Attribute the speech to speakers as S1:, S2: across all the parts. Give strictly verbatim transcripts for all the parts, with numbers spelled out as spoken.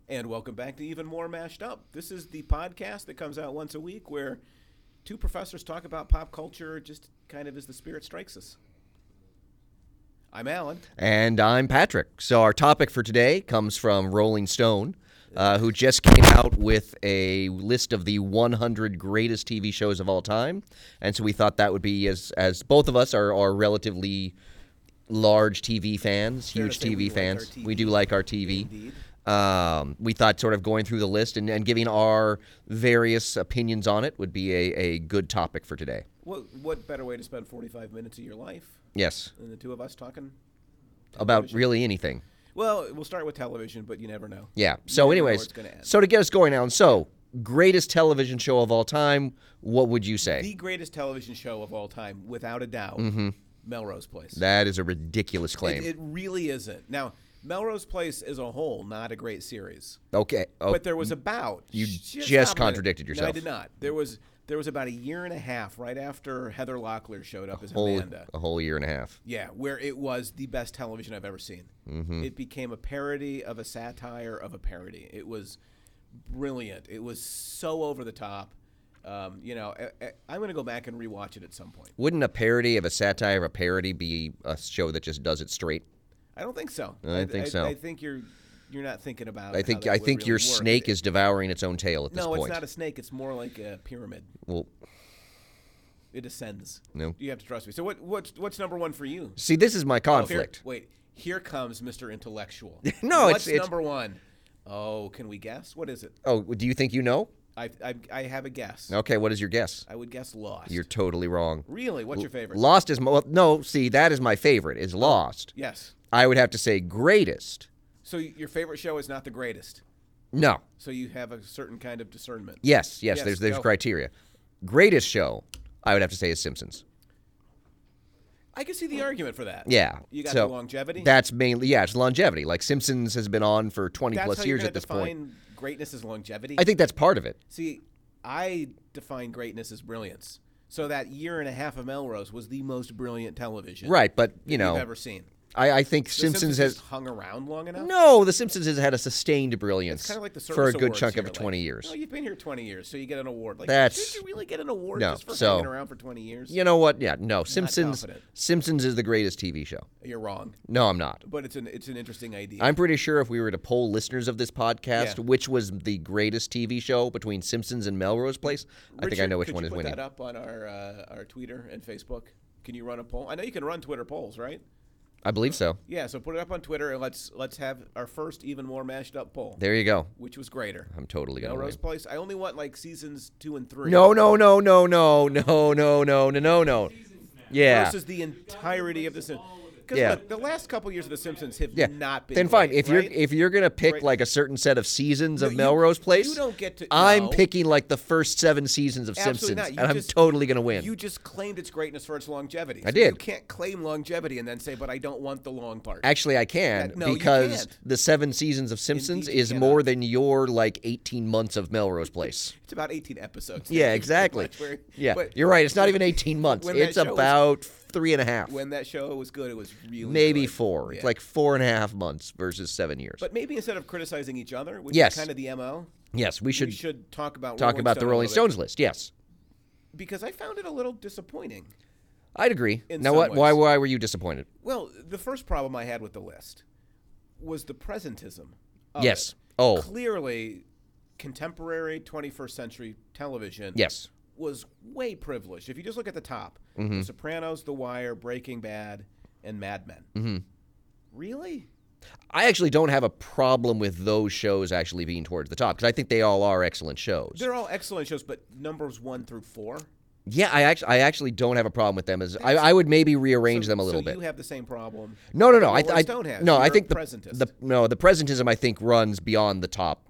S1: And welcome back to Even More Mashed Up. This is the podcast that comes out once a week where two professors talk about pop culture just kind of as the spirit strikes us. I'm Alan.
S2: And I'm Patrick. So our topic for today comes from Rolling Stone, uh, who just came out with a list of the one hundred greatest T V shows of all time. And so we thought that would be, as as both of us are, are relatively large T V fans,
S1: Fair
S2: huge
S1: to say
S2: T V
S1: we like
S2: fans.
S1: our T V.
S2: We do like our T V.
S1: Indeed.
S2: Um, we thought sort of going through the list and, and giving our various opinions on it would be a, a good topic for today.
S1: What what better way to spend forty-five minutes of your life
S2: Yes.
S1: than the two of us talking?
S2: About
S1: television?
S2: really anything.
S1: Well, we'll start with television, but you never know.
S2: Yeah.
S1: You
S2: So
S1: never know where
S2: anyways,
S1: it's gonna end.
S2: so to get us going now, so greatest television show of all time, what would you say?
S1: The greatest television show of all time, without a doubt,
S2: Mm-hmm.
S1: Melrose Place.
S2: That is a ridiculous claim.
S1: It, it really isn't. Now, Melrose Place as a whole, not a great series.
S2: okay. Oh,
S1: But there was about
S2: you
S1: just,
S2: just
S1: stop a minute.
S2: contradicted
S1: No,
S2: yourself.
S1: I did not. There was there was about a year and a half right after Heather Locklear showed up as
S2: whole,
S1: Amanda.
S2: a whole year and a half.
S1: Yeah, where it was the best television I've ever seen.
S2: Mm-hmm.
S1: It became a parody of a satire of a parody. It was brilliant. It was so over the top. Um, you know, I, I, I'm going to go back and rewatch it at some point.
S2: Wouldn't a parody of a satire of a parody be a show that just does it straight?
S1: I don't think so.
S2: I don't think
S1: I,
S2: so.
S1: I think you're you're not thinking about.
S2: I
S1: how
S2: think
S1: that
S2: I
S1: would
S2: think
S1: really
S2: your
S1: work.
S2: snake
S1: It-
S2: is devouring its own tail at this
S1: No,
S2: point.
S1: it's not a snake. It's more like a pyramid.
S2: Well,
S1: It ascends.
S2: no.
S1: You have to trust me. So what what's what's number one for you?
S2: See, this is my
S1: Oh, here-
S2: conflict.
S1: wait, here comes Mister Intellectual.
S2: No,
S1: what's
S2: it's- it's-
S1: number one? Oh, can we guess? What is it?
S2: Oh, do you think you know?
S1: I I, I have a guess.
S2: Okay, what is your guess?
S1: I would guess Lost.
S2: You're totally wrong.
S1: Really? What's your favorite?
S2: Lost is my, well, no. See, that is my favorite. Is Lost.
S1: Yes.
S2: I would have to say greatest.
S1: So y- your favorite show is not the greatest.
S2: No.
S1: So you have a certain kind of discernment.
S2: Yes, yes.
S1: Yes,
S2: there's there's
S1: go.
S2: criteria. Greatest show, I would have to say, is Simpsons.
S1: I can see the argument for that.
S2: Yeah.
S1: You got
S2: so
S1: the longevity.
S2: That's mainly yeah, it's longevity. Like Simpsons has been on for twenty
S1: That's
S2: plus
S1: how
S2: years
S1: you're
S2: at this
S1: gonna
S2: point.
S1: define greatness as longevity.
S2: I think that's part of it.
S1: See, I define greatness as brilliance. So that year and a half of Melrose was the most brilliant television
S2: Right, but you
S1: you've
S2: know,
S1: ever seen.
S2: I, I think
S1: The
S2: Simpsons,
S1: just
S2: has
S1: hung around long enough.
S2: no. The Simpsons has had a sustained brilliance
S1: It's kind of like the
S2: for a
S1: service
S2: good
S1: awards
S2: chunk
S1: here,
S2: of
S1: like,
S2: twenty years.
S1: Oh, you've been here twenty years, so you get an award. Like,
S2: That's-
S1: should you really get an award
S2: No,
S1: just for
S2: so-
S1: hanging around for twenty years?
S2: You know what? Yeah, no. Simpsons.
S1: confident.
S2: Simpsons is the greatest T V show.
S1: You're wrong,
S2: No, I'm not.
S1: but it's an it's an interesting idea.
S2: I'm pretty sure if we were to poll listeners of this podcast,
S1: Yeah.
S2: which was the greatest T V show between Simpsons and Melrose Place, I think I
S1: Richard,
S2: know which
S1: could
S2: one
S1: you
S2: is
S1: put
S2: winning.
S1: that up on our uh, our Twitter and Facebook? Can you run a poll? I know you can run Twitter polls, right?
S2: I believe so.
S1: Yeah, so put it up on Twitter and let's let's have our first even more mashed up poll.
S2: There you go.
S1: Which was greater?
S2: I'm totally gonna
S1: Melrose
S2: win.
S1: Place. I only want like seasons two and three.
S2: No, no, no, no, no, no, no, no, no, no, no. Yeah.
S1: Versus the entirety of the Simpsons. Because
S2: Yeah.
S1: look, the last couple years of the Simpsons have
S2: Yeah.
S1: not been.
S2: Then fine.
S1: great,
S2: If you're
S1: right?
S2: if you're gonna pick
S1: Right.
S2: like a certain set of seasons
S1: No,
S2: of
S1: you-
S2: Melrose Place,
S1: you don't get to-
S2: I'm
S1: no.
S2: picking like the first seven seasons of
S1: Absolutely
S2: Simpsons,
S1: not. You
S2: and I'm
S1: just-
S2: totally gonna win.
S1: You just claimed its greatness for its longevity.
S2: I
S1: So
S2: did.
S1: You can't claim longevity and then say, "But I don't want the long part."
S2: Actually, I can
S1: Yeah, no, you
S2: because
S1: can't.
S2: the seven seasons of Simpsons
S1: Indeed you
S2: is
S1: cannot.
S2: more than your like eighteen months of Melrose Place.
S1: It's about eighteen episodes.
S2: Yeah, exactly.
S1: Much where-
S2: Yeah,
S1: but
S2: you're right. It's not even eighteen months.
S1: when that
S2: It's
S1: show was-
S2: about three and a half,
S1: When that show was good, it was really
S2: maybe
S1: good.
S2: four.
S1: Yeah.
S2: It's like four and a half months versus seven years.
S1: But maybe instead of criticizing each other, which
S2: Yes.
S1: is kind of the M O,
S2: yes, we should,
S1: we should talk about
S2: talk
S1: Rolling
S2: about the
S1: Stone a
S2: Rolling
S1: little bit.
S2: Stones list. Yes,
S1: because I found it a little disappointing.
S2: I'd agree.
S1: In
S2: now,
S1: some
S2: what? Why?
S1: ways.
S2: Why were you disappointed?
S1: Well, the first problem I had with the list was the presentism. Of
S2: Yes.
S1: it.
S2: Oh.
S1: Clearly, contemporary twenty-first century television
S2: Yes.
S1: was way privileged. If you just look at the top,
S2: Mm-hmm.
S1: The Sopranos, The Wire, Breaking Bad, and Mad Men.
S2: Mm-hmm.
S1: Really?
S2: I actually don't have a problem with those shows actually being towards the top because I think they all are excellent shows.
S1: They're all excellent shows, but numbers one through four.
S2: Yeah, I actually, I actually don't have a problem with them. As I, I would maybe rearrange
S1: so,
S2: them a little
S1: so
S2: bit.
S1: you have the same problem.
S2: No, no, no. I,
S1: Rolling
S2: I
S1: Stone has.
S2: no. I
S1: You're
S2: think
S1: a
S2: the,
S1: presentist.
S2: the no the presentism I think runs beyond the top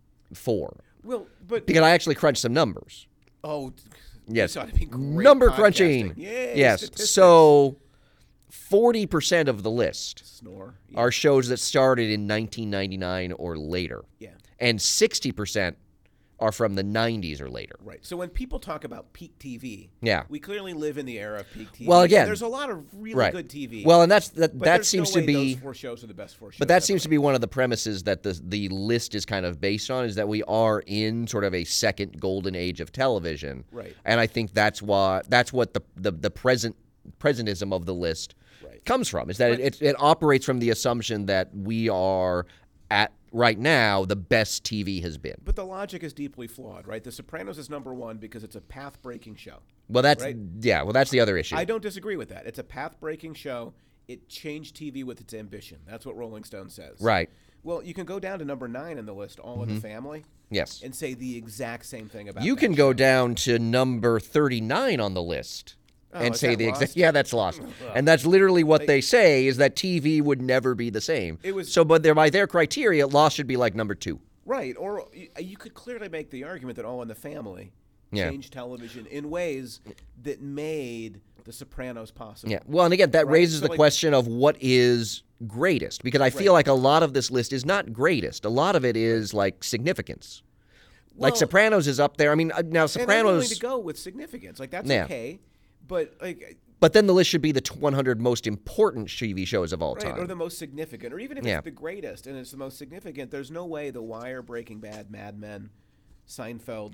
S2: four
S1: Well, but
S2: because I actually crunched some numbers.
S1: oh,
S2: Yes,
S1: this ought to be great
S2: number
S1: podcasting.
S2: crunching.
S1: Yay,
S2: yes,
S1: statistics.
S2: so forty percent of the list
S1: Snore. Yeah.
S2: are shows that started in nineteen ninety-nine or later,
S1: yeah.
S2: and sixty percent are from the nineties or later.
S1: Right. So when people talk about peak T V,
S2: Yeah.
S1: we clearly live in the era of peak T V.
S2: Well, again,
S1: there's a lot of really
S2: right.
S1: good T V.
S2: Well, and that's that.
S1: but
S2: That
S1: there's
S2: seems
S1: no
S2: to
S1: way
S2: be.
S1: those four shows are the best four shows.
S2: But that
S1: ever
S2: seems to
S1: made.
S2: be one of the premises that the the list is kind of based on, is that we are in sort of a second golden age of television.
S1: Right.
S2: And I think that's why that's what the the, the present presentism of the list
S1: Right.
S2: comes from, is that
S1: Right.
S2: it, it, it operates from the assumption that we are at right now the best T V has been.
S1: But the logic is deeply flawed, right? The Sopranos is number one because it's a path-breaking show.
S2: Well, that's
S1: Right.
S2: yeah. Well, that's the other issue.
S1: I don't disagree with that. It's a path-breaking show. It changed T V with its ambition. That's what Rolling Stone says.
S2: Right.
S1: Well, you can go down to number nine in the list, All in the Family,
S2: Yes.
S1: and say the exact same thing about
S2: You
S1: that
S2: can go
S1: show.
S2: down to number thirty-nine on the list
S1: Oh,
S2: and
S1: is
S2: say
S1: that
S2: the
S1: lost?
S2: exact. Yeah, that's lost. And that's literally what
S1: Like-
S2: they say, is that T V would never be the same.
S1: It was-
S2: so, but they're, by their criteria, Lost should be like number two.
S1: Right, or y- you could clearly make the argument that All in the Family
S2: Yeah.
S1: changed television in ways that made The Sopranos possible.
S2: Yeah. Well, and again, that
S1: Right,
S2: raises
S1: so
S2: the
S1: like-
S2: question of what is greatest, because I feel
S1: Right.
S2: like a lot of this list is not greatest. A lot of it is like significance. like
S1: Well-
S2: Sopranos is up there. I mean, uh, now
S1: And I'm willing
S2: Sopranos.
S1: to go with significance. Like that's
S2: Yeah.
S1: okay, but like
S2: But then the list should be the one hundred most important T V shows of all
S1: right,
S2: time.
S1: or the most significant, or even if
S2: Yeah.
S1: it's the greatest and it's the most significant. There's no way The Wire, Breaking Bad, Mad Men, Seinfeld,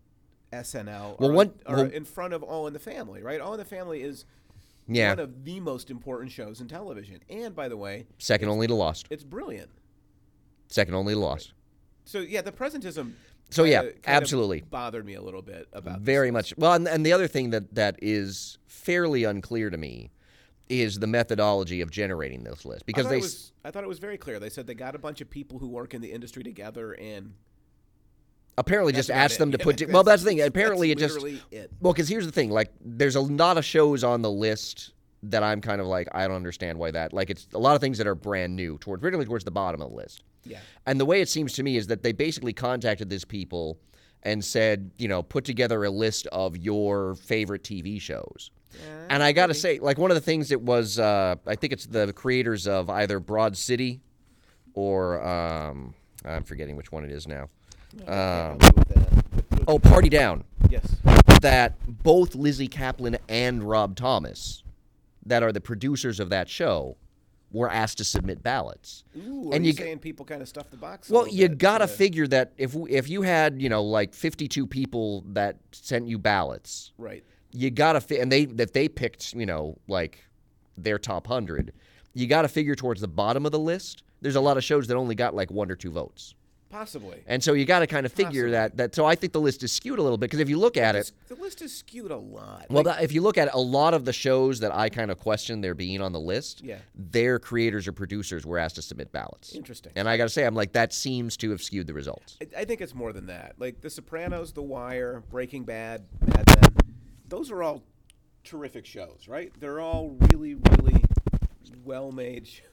S1: S N L
S2: Well,
S1: are,
S2: one-
S1: are
S2: well-
S1: in front of All in the Family. Right, All in the Family is
S2: yeah.
S1: one of the most important shows in television. And by the way,
S2: Second only to Lost.
S1: it's brilliant.
S2: Second only to Lost.
S1: So yeah, the presentism.
S2: So, yeah,
S1: kinda- kinda
S2: absolutely.
S1: bothered me a little bit about
S2: Very
S1: this.
S2: much. Well, and, and the other thing that, that is fairly unclear to me is the methodology of generating this list,
S1: I
S2: because
S1: thought,
S2: they
S1: it was, I thought it was very clear. They said they got a bunch of people who work in the industry together, and
S2: apparently
S1: that's
S2: just
S1: about
S2: asked
S1: it.
S2: them to
S1: Yeah,
S2: put. To,
S1: that's-
S2: well, that's the thing.
S1: that's
S2: Apparently, it just.
S1: literally it.
S2: Well, because here's the thing. Like, there's a lot of shows on the list that I'm kind of like, I don't understand why that. Like, it's a lot of things that are brand new, toward particularly towards the bottom of the list.
S1: Yeah.
S2: And the way it seems to me is that they basically contacted these people and said, you know, put together a list of your favorite T V shows. And I got to say, like, one of the things that was, uh, I think it's the creators of either Broad City or, um, I'm forgetting which one it is now. Um, oh, Party Down.
S1: Yes.
S2: That both Lizzie Kaplan and Rob Thomas, that are the producers of that show, were asked to submit ballots.
S1: Ooh, are
S2: And
S1: you,
S2: you g-
S1: saying people kind of stuffed the box? a
S2: Well,
S1: little
S2: you
S1: bit
S2: gotta
S1: to-
S2: figure that if if you had, you know, like fifty-two people that sent you ballots,
S1: Right.
S2: you gotta fi- and they if they picked, you know, like their top hundred, you gotta figure towards the bottom of the list. There's a lot of shows that only got like one or two votes,
S1: Possibly.
S2: and so you got to kind of figure
S1: Possibly.
S2: that that. So I think the list is skewed a little bit, because if you look at it,
S1: The list is skewed a lot.
S2: well,
S1: Like,
S2: that, if you look at it, a lot of the shows that I kind of question there being on the list,
S1: Yeah.
S2: their creators or producers were asked to submit ballots.
S1: Interesting.
S2: And I got to say, I'm like, that seems to have skewed the results.
S1: I, I think it's more than that. Like The Sopranos, The Wire, Breaking Bad, Mad Men. Those are all terrific shows, right? They're all really, really well-made shows.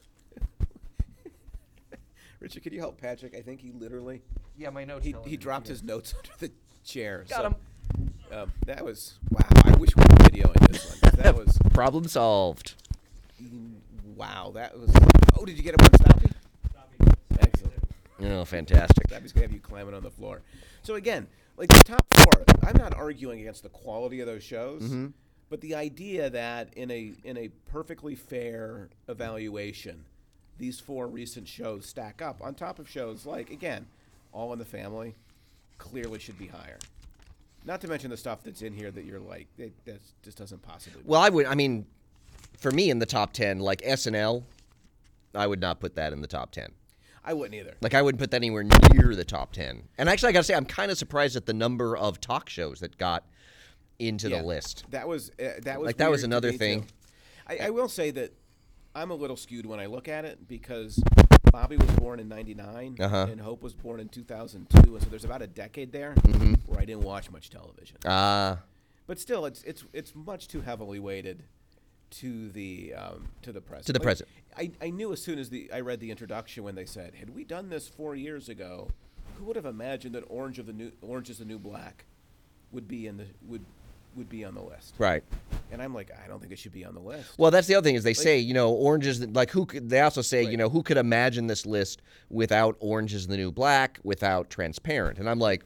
S1: Richard, could you help Patrick? I think he literally
S2: Yeah, my notes.
S1: he, he dropped his notes under the chair.
S2: Got
S1: so,
S2: him.
S1: Um, that was wow. I wish we were videoing this one. 'Cause That was
S2: Problem solved.
S1: wow. That was. Oh, did you get it on Stoppy? Excellent.
S2: Oh, fantastic.
S1: Stoppy's gonna have you climbing on the floor. So again, like the top four, I'm not arguing against the quality of those shows,
S2: Mm-hmm.
S1: but the idea that in a in a perfectly fair evaluation, these four recent shows stack up on top of shows like, again, All in the Family, clearly should be higher. Not to mention the stuff that's in here that you're like, it, that just doesn't possibly.
S2: Well, I would. I mean, for me, in the top ten, like S N L, I would not put that in the top ten.
S1: I wouldn't either.
S2: Like, I wouldn't put that anywhere near the top ten. And actually, I got to say, I'm kind of surprised at the number of talk shows that got into
S1: Yeah,
S2: the list.
S1: That was uh, that was
S2: Like, that was
S1: weird to
S2: another
S1: me,
S2: thing.
S1: too. I, I will say that I'm a little skewed when I look at it because Bobby was born in ninety-nine
S2: Uh-huh.
S1: and Hope was born in two thousand two, and so there's about a decade there where I didn't watch much television.
S2: Ah,
S1: But still, it's it's it's much too heavily weighted to the um, to the present.
S2: To the present.
S1: I, I knew as soon as the I read the introduction when they said, "Had we done this four years ago, who would have imagined that Orange of the New Orange is the New Black would be in the would would be on the list?"
S2: right.
S1: And I'm like, I don't think it should be on the list.
S2: Well, that's the other thing is they say, you know, Orange is the, like who could, they also say, you
S1: Right.
S2: know, who could imagine this list without Orange is the New Black, without Transparent? And I'm like,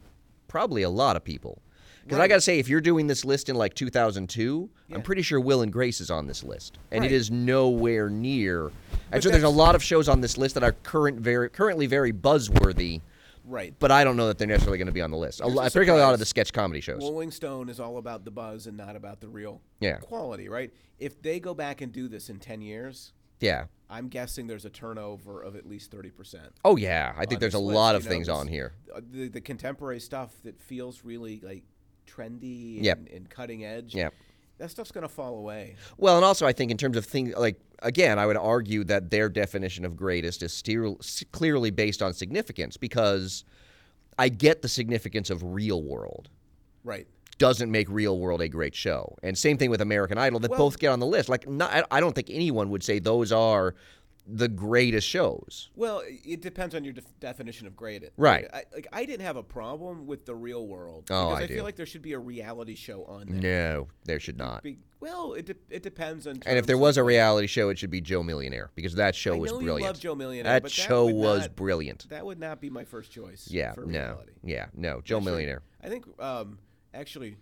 S2: probably a lot of people. Because
S1: Right.
S2: I got to say, if you're doing this list in like two thousand two,
S1: Yeah.
S2: I'm pretty sure Will and Grace is on this list, and
S1: Right.
S2: it is nowhere near. And
S1: But
S2: so there's a
S1: that's-
S2: lot of shows on this list that are current, very currently very buzzworthy,
S1: Right.
S2: but I don't know that they're necessarily going to be on the list. A
S1: Here's
S2: lo-
S1: a
S2: particularly a lot of
S1: surprise.
S2: the sketch comedy shows.
S1: Rolling Stone is all about the buzz and not about the real
S2: Yeah.
S1: quality, right? If they go back and do this in ten years,
S2: Yeah.
S1: I'm guessing there's a turnover of at least thirty percent.
S2: Oh yeah, I think
S1: on
S2: there's a
S1: this
S2: lot
S1: list,
S2: of
S1: you know,
S2: things
S1: this-
S2: on here.
S1: The, the contemporary stuff that feels really like trendy and,
S2: Yep.
S1: and cutting edge.
S2: Yep.
S1: That stuff's going to fall away.
S2: Well, and also I think in terms of things like again, I would argue that their definition of greatest is still s- clearly based on significance because I get the significance of Real World.
S1: Right.
S2: Doesn't make Real World a great show. And same thing with American Idol that
S1: Well-
S2: both get on the list. Like not, I- I don't think anyone would say those are the greatest shows.
S1: Well, it depends on your def- definition of great.
S2: Right.
S1: I, like I didn't have a problem with the Real World
S2: Oh,
S1: because
S2: I
S1: I,
S2: do.
S1: feel like there should be a reality show on there.
S2: No, there should not.
S1: Be, well, it de- it depends on.
S2: And if
S1: terms
S2: there
S1: of,
S2: was a
S1: like-
S2: reality show, it should be Joe Millionaire because that show
S1: I
S2: was
S1: know you
S2: brilliant.
S1: love Joe Millionaire,
S2: that
S1: but
S2: show
S1: would
S2: was
S1: not-
S2: brilliant.
S1: That would not be my first choice.
S2: Yeah,
S1: for
S2: no,
S1: reality.
S2: yeah, no, Joe
S1: Actually,
S2: Millionaire.
S1: I think um, actually,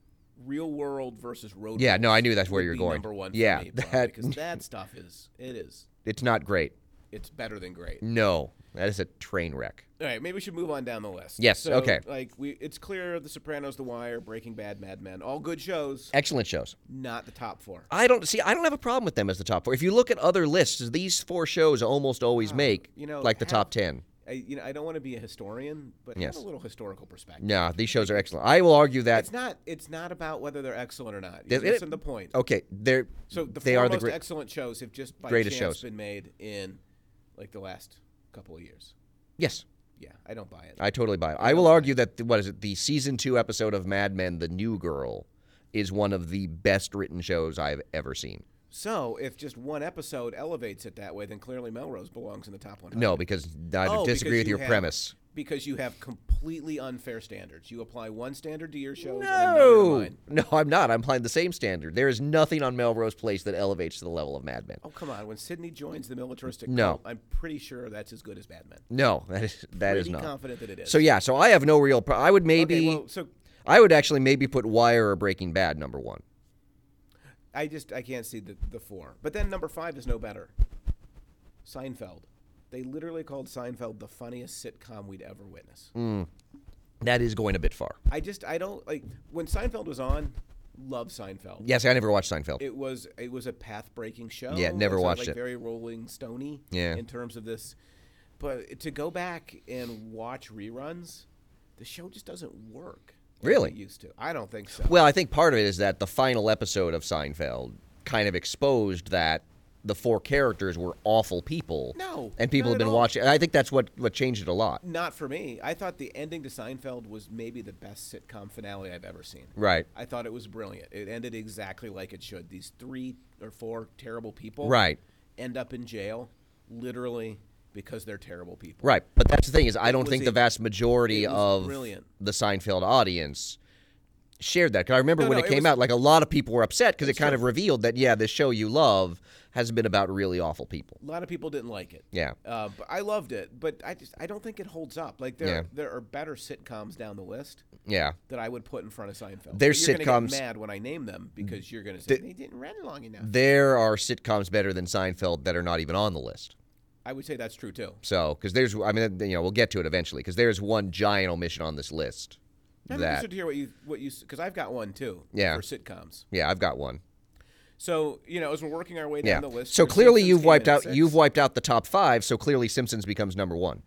S1: Real World versus Road.
S2: Yeah, no, I
S1: Rules
S2: knew that's where
S1: would
S2: you're
S1: be
S2: going.
S1: Number one.
S2: Yeah,
S1: for me, probably,
S2: that-
S1: because that stuff is it is
S2: It's not great.
S1: it's better than great.
S2: No, that is a train wreck.
S1: All right, maybe we should move on down the list.
S2: Yes,
S1: So,
S2: okay.
S1: Like we, it's clear The Sopranos, The Wire, Breaking Bad, Mad Men, all good shows.
S2: Excellent shows.
S1: Not the top four.
S2: I don't see. I don't have a problem with them as the top four. If you look at other lists, these four shows almost always make
S1: you know,
S2: like the
S1: have-
S2: top ten.
S1: I, you know, I don't want to be a historian, but
S2: Yes.
S1: have a little historical perspective.
S2: No, these shows are excellent. I will argue that.
S1: It's not. It's not about whether they're excellent or not. You
S2: It- it-
S1: listen to the point.
S2: Okay, they're
S1: So the
S2: they
S1: four
S2: are the
S1: most
S2: great.
S1: excellent shows have just by
S2: greatest
S1: chance
S2: shows.
S1: been made in like the last couple of years.
S2: Yes,
S1: Yeah, I don't buy it.
S2: I totally buy it. I will argue that the, what is it? The season two episode of Mad Men, The New Girl, is one of the best written shows I've ever seen.
S1: So if just one episode elevates it that way, then clearly Melrose belongs in the top one hundred.
S2: No, because I
S1: Oh,
S2: disagree
S1: because
S2: with
S1: you
S2: your
S1: have-
S2: premise.
S1: Because you have completely unfair standards. You apply one standard to your shows and another to
S2: No,
S1: mine.
S2: no, I'm not. I'm applying the same standard. There is nothing on Melrose Place that elevates to the level of Mad Men.
S1: Oh, come on. When Sydney joins the militaristic
S2: No.
S1: cult, I'm pretty sure that's as good as Mad Men.
S2: No, that is that is
S1: Pretty
S2: not.
S1: confident that it is.
S2: So yeah, so I have no real. Pro- I would maybe.
S1: Okay, well, so
S2: I would actually maybe put Wire or Breaking Bad number one.
S1: I just I can't see the, the four. But then number five is no better. Seinfeld. They literally called Seinfeld the funniest sitcom we'd ever witness.
S2: Mm. That is going a bit far.
S1: I just I don't like when Seinfeld was on. Love Seinfeld.
S2: Yes, I never watched Seinfeld.
S1: It was it was a path breaking show.
S2: Yeah, never
S1: It's, uh,
S2: watched
S1: like
S2: it.
S1: Very Rolling Stony.
S2: Yeah.
S1: In terms of this, but to go back and watch reruns, the show just doesn't work. like
S2: Really?
S1: it used to. I don't think so.
S2: Well, I think part of it is that the final episode of Seinfeld kind of exposed that the four characters were awful people.
S1: No,
S2: And people
S1: not
S2: have
S1: at
S2: been
S1: all.
S2: watching. I think that's what, what changed it a lot.
S1: Not for me. I thought the ending to Seinfeld was maybe the best sitcom finale I've ever seen.
S2: Right.
S1: I thought it was brilliant. It ended exactly like it should. These three or four terrible people
S2: Right.
S1: end up in jail, literally because they're terrible people.
S2: Right. But that's the thing is I don't
S1: was
S2: think
S1: a-
S2: the vast majority
S1: it was
S2: of
S1: brilliant.
S2: the Seinfeld audience shared that. Because I remember
S1: No,
S2: when
S1: no,
S2: it
S1: it
S2: came
S1: was-
S2: out, like a lot of people were upset because it
S1: It's
S2: kind
S1: true.
S2: of revealed that, yeah, this show you love has been about really awful people.
S1: A lot of people didn't like it.
S2: Yeah.
S1: Uh, but I loved it, but I just I don't think it holds up. Like there
S2: Yeah.
S1: there are better sitcoms down the list
S2: Yeah.
S1: that I would put in front of Seinfeld.
S2: There's
S1: But you're gonna
S2: sitcoms-
S1: get mad when I name them because you're going to say
S2: The-
S1: they didn't run long enough.
S2: There are sitcoms better than Seinfeld that are not even on the list.
S1: I would say that's true too.
S2: So, because there's, I mean, you know, we'll get to it eventually. Because there's one giant omission on this list.
S1: I'm
S2: that,
S1: interested to hear what you what you because I've got one too.
S2: Yeah.
S1: For sitcoms.
S2: yeah, I've got one.
S1: So you know, as we're working our way
S2: Yeah.
S1: down the list,
S2: So
S1: here,
S2: clearly,
S1: Simpsons
S2: you've
S1: came
S2: wiped
S1: in at
S2: out,
S1: six.
S2: you've wiped out the top five. So clearly, Simpsons becomes number one.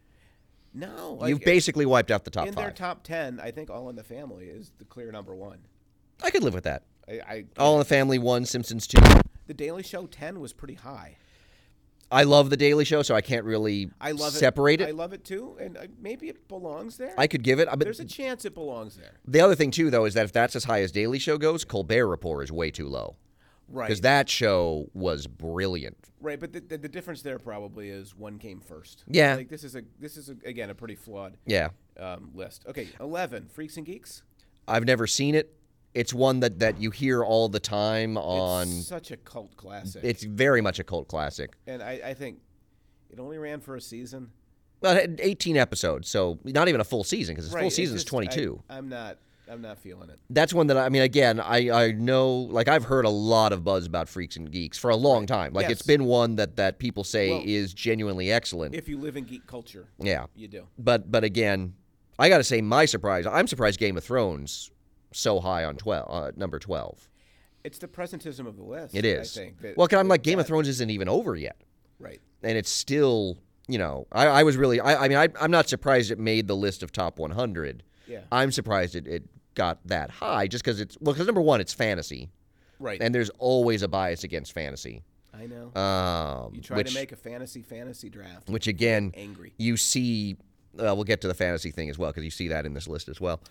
S1: No, like,
S2: You've basically wiped out the top
S1: in
S2: five.
S1: their top ten. I think All in the Family is the clear number one.
S2: I could live with that.
S1: I, I
S2: All in the Family one, Simpsons two.
S1: the Daily Show ten was pretty high.
S2: I love the Daily Show, so I can't really
S1: I love
S2: separate
S1: it.
S2: it.
S1: I love it too, and uh, maybe it belongs there.
S2: I could give it. But
S1: There's a chance it belongs there.
S2: the other thing too, though, is that if that's as high as Daily Show goes, Colbert Report is way too low.
S1: Right.
S2: Because that show was brilliant.
S1: Right, but the, the, the difference there probably is one came first.
S2: Yeah.
S1: Like this is a this is a, again a pretty flawed
S2: Yeah.
S1: um, list. Okay, eleven Freaks and Geeks.
S2: I've never seen it. It's one that, that you hear all the time on.
S1: It's such a cult classic.
S2: It's very much a cult classic.
S1: and I, I think it only ran for a season,
S2: Well, eighteen episodes, so not even a full season because its
S1: Right,
S2: full
S1: it
S2: season is
S1: just-
S2: twenty-two.
S1: I, I'm not. I'm not feeling it.
S2: That's one that I mean. Again, I, I know, like I've heard a lot of buzz about Freaks and Geeks for a long time. Like
S1: Yes.
S2: it's been one that, that people say
S1: Well,
S2: is genuinely excellent.
S1: If you live in geek culture,
S2: yeah,
S1: you do.
S2: but but again, I got to say my surprise. I'm surprised Game of Thrones so high on twelve, uh, number twelve.
S1: It's the presentism of the list.
S2: It is.
S1: I think. That,
S2: well, because I'm
S1: that-
S2: like Game of
S1: that-
S2: Thrones isn't even over yet,
S1: Right.
S2: and it's still. You know, I, I was really. I, I mean, I, I'm not surprised it made the list of top one hundred.
S1: Yeah.
S2: I'm surprised it, it got that high just because it's well because number one it's fantasy.
S1: Right.
S2: And there's always a bias against fantasy.
S1: I know.
S2: Um,
S1: you try
S2: which,
S1: to make a fantasy fantasy draft.
S2: which again,
S1: angry.
S2: you see. Uh, we'll get to the fantasy thing as well because you see that in this list as well,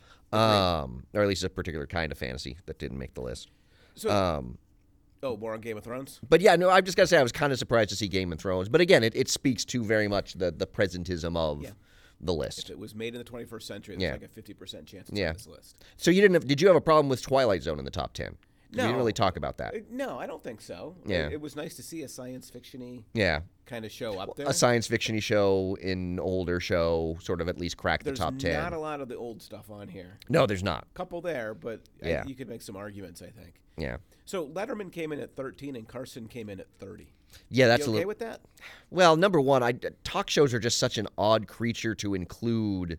S2: um, or at least a particular kind of fantasy that didn't make the list.
S1: So,
S2: Um,
S1: oh, more on Game of Thrones.
S2: but yeah, no, I'm just gonna say I was kind of surprised to see Game of Thrones, but again, it, it speaks to very much the the presentism of
S1: Yeah.
S2: the
S1: If
S2: list.
S1: it was made in the twenty-first century, there's
S2: Yeah.
S1: like a fifty percent chance it's
S2: Yeah.
S1: on this list.
S2: So you didn't have, did you have a problem with Twilight Zone in the top ten? We
S1: No.
S2: didn't really talk about that.
S1: Uh, No, I don't think so.
S2: Yeah.
S1: It, it was nice to see a science fiction-y
S2: Yeah,
S1: kind of show up there.
S2: a science fiction-y show in older show, sort of at least crack the
S1: There's
S2: top ten.
S1: not a lot of the old stuff on here.
S2: No, there's not.
S1: Couple there, but I-
S2: Yeah.
S1: you could make some arguments, I think.
S2: Yeah,
S1: So Letterman came in at thirteen and Carson came in at thirty.
S2: yeah, that's
S1: you
S2: a
S1: okay
S2: little.
S1: with that?
S2: Well, number one, I talk shows are just such an odd creature to include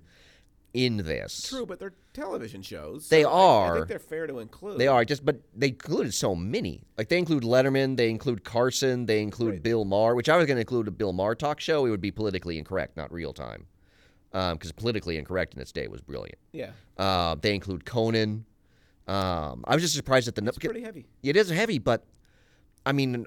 S2: in this.
S1: True, but they're television shows.
S2: They
S1: so I- I,
S2: are.
S1: think they're fair to include.
S2: They are just, but they included so many. Like they include Letterman, they include Carson, they include
S1: Right.
S2: Bill Maher. Which I was going to include a Bill Maher talk show. It would be politically incorrect, not real time, because politically incorrect in its day was brilliant.
S1: Yeah,
S2: Uh, they include Conan. Um, I was just surprised at the.
S1: it's pretty heavy.
S2: It is heavy, but I mean,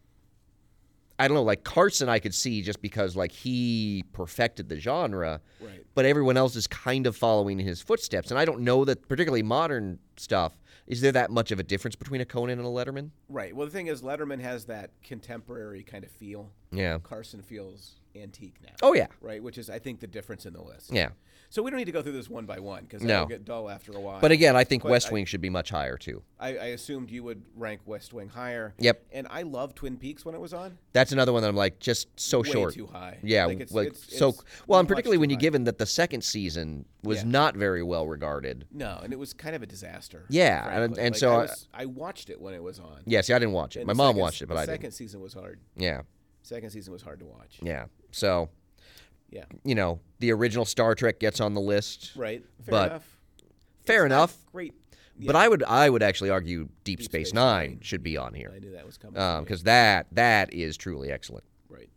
S2: I don't know. Like Carson, I could see just because like he perfected the genre,
S1: Right.
S2: but everyone else is kind of following in his footsteps. And I don't know that particularly modern stuff. Is there that much of a difference between a Conan and a Letterman?
S1: Right. Well, the thing is, Letterman has that contemporary kind of feel.
S2: Yeah.
S1: Carson feels antique now.
S2: Oh yeah.
S1: Right, which is, I think, the difference in the list.
S2: Yeah.
S1: So we don't need to go through this one by one because
S2: No.
S1: that'll get dull after a while.
S2: But again, I think
S1: But
S2: West
S1: I-
S2: Wing should be much higher too.
S1: I, I assumed you would rank West Wing higher.
S2: Yep.
S1: And I loved Twin Peaks when it was on.
S2: That's another one that I'm like just so
S1: Way
S2: short.
S1: too high.
S2: Yeah,
S1: Like, it's-
S2: like
S1: it's-
S2: so.
S1: it's
S2: well, and
S1: much
S2: particularly
S1: too
S2: when you
S1: high.
S2: given that the second season was
S1: Yeah.
S2: not very well regarded.
S1: No, and it was kind of a disaster.
S2: Yeah, and-
S1: frankly.
S2: and
S1: Like,
S2: so
S1: I,
S2: I-
S1: was, I watched it when it was on.
S2: Yeah, see, I didn't watch it.
S1: And
S2: My
S1: the
S2: mom
S1: second-
S2: watched it, but
S1: the
S2: I
S1: second
S2: didn't.
S1: season was hard.
S2: Yeah,
S1: Second season was hard to watch.
S2: yeah. So,
S1: Yeah.
S2: you know, the original Star Trek gets on the list.
S1: Right. Fair
S2: But
S1: enough.
S2: Fair
S1: It's not
S2: enough.
S1: Great.
S2: But
S1: Yeah.
S2: I would I would actually argue Deep,
S1: Deep
S2: Space,
S1: Space
S2: Nine,
S1: Nine.
S2: should be on here
S1: I knew that was coming. for you.
S2: because that that is truly excellent.
S1: Right.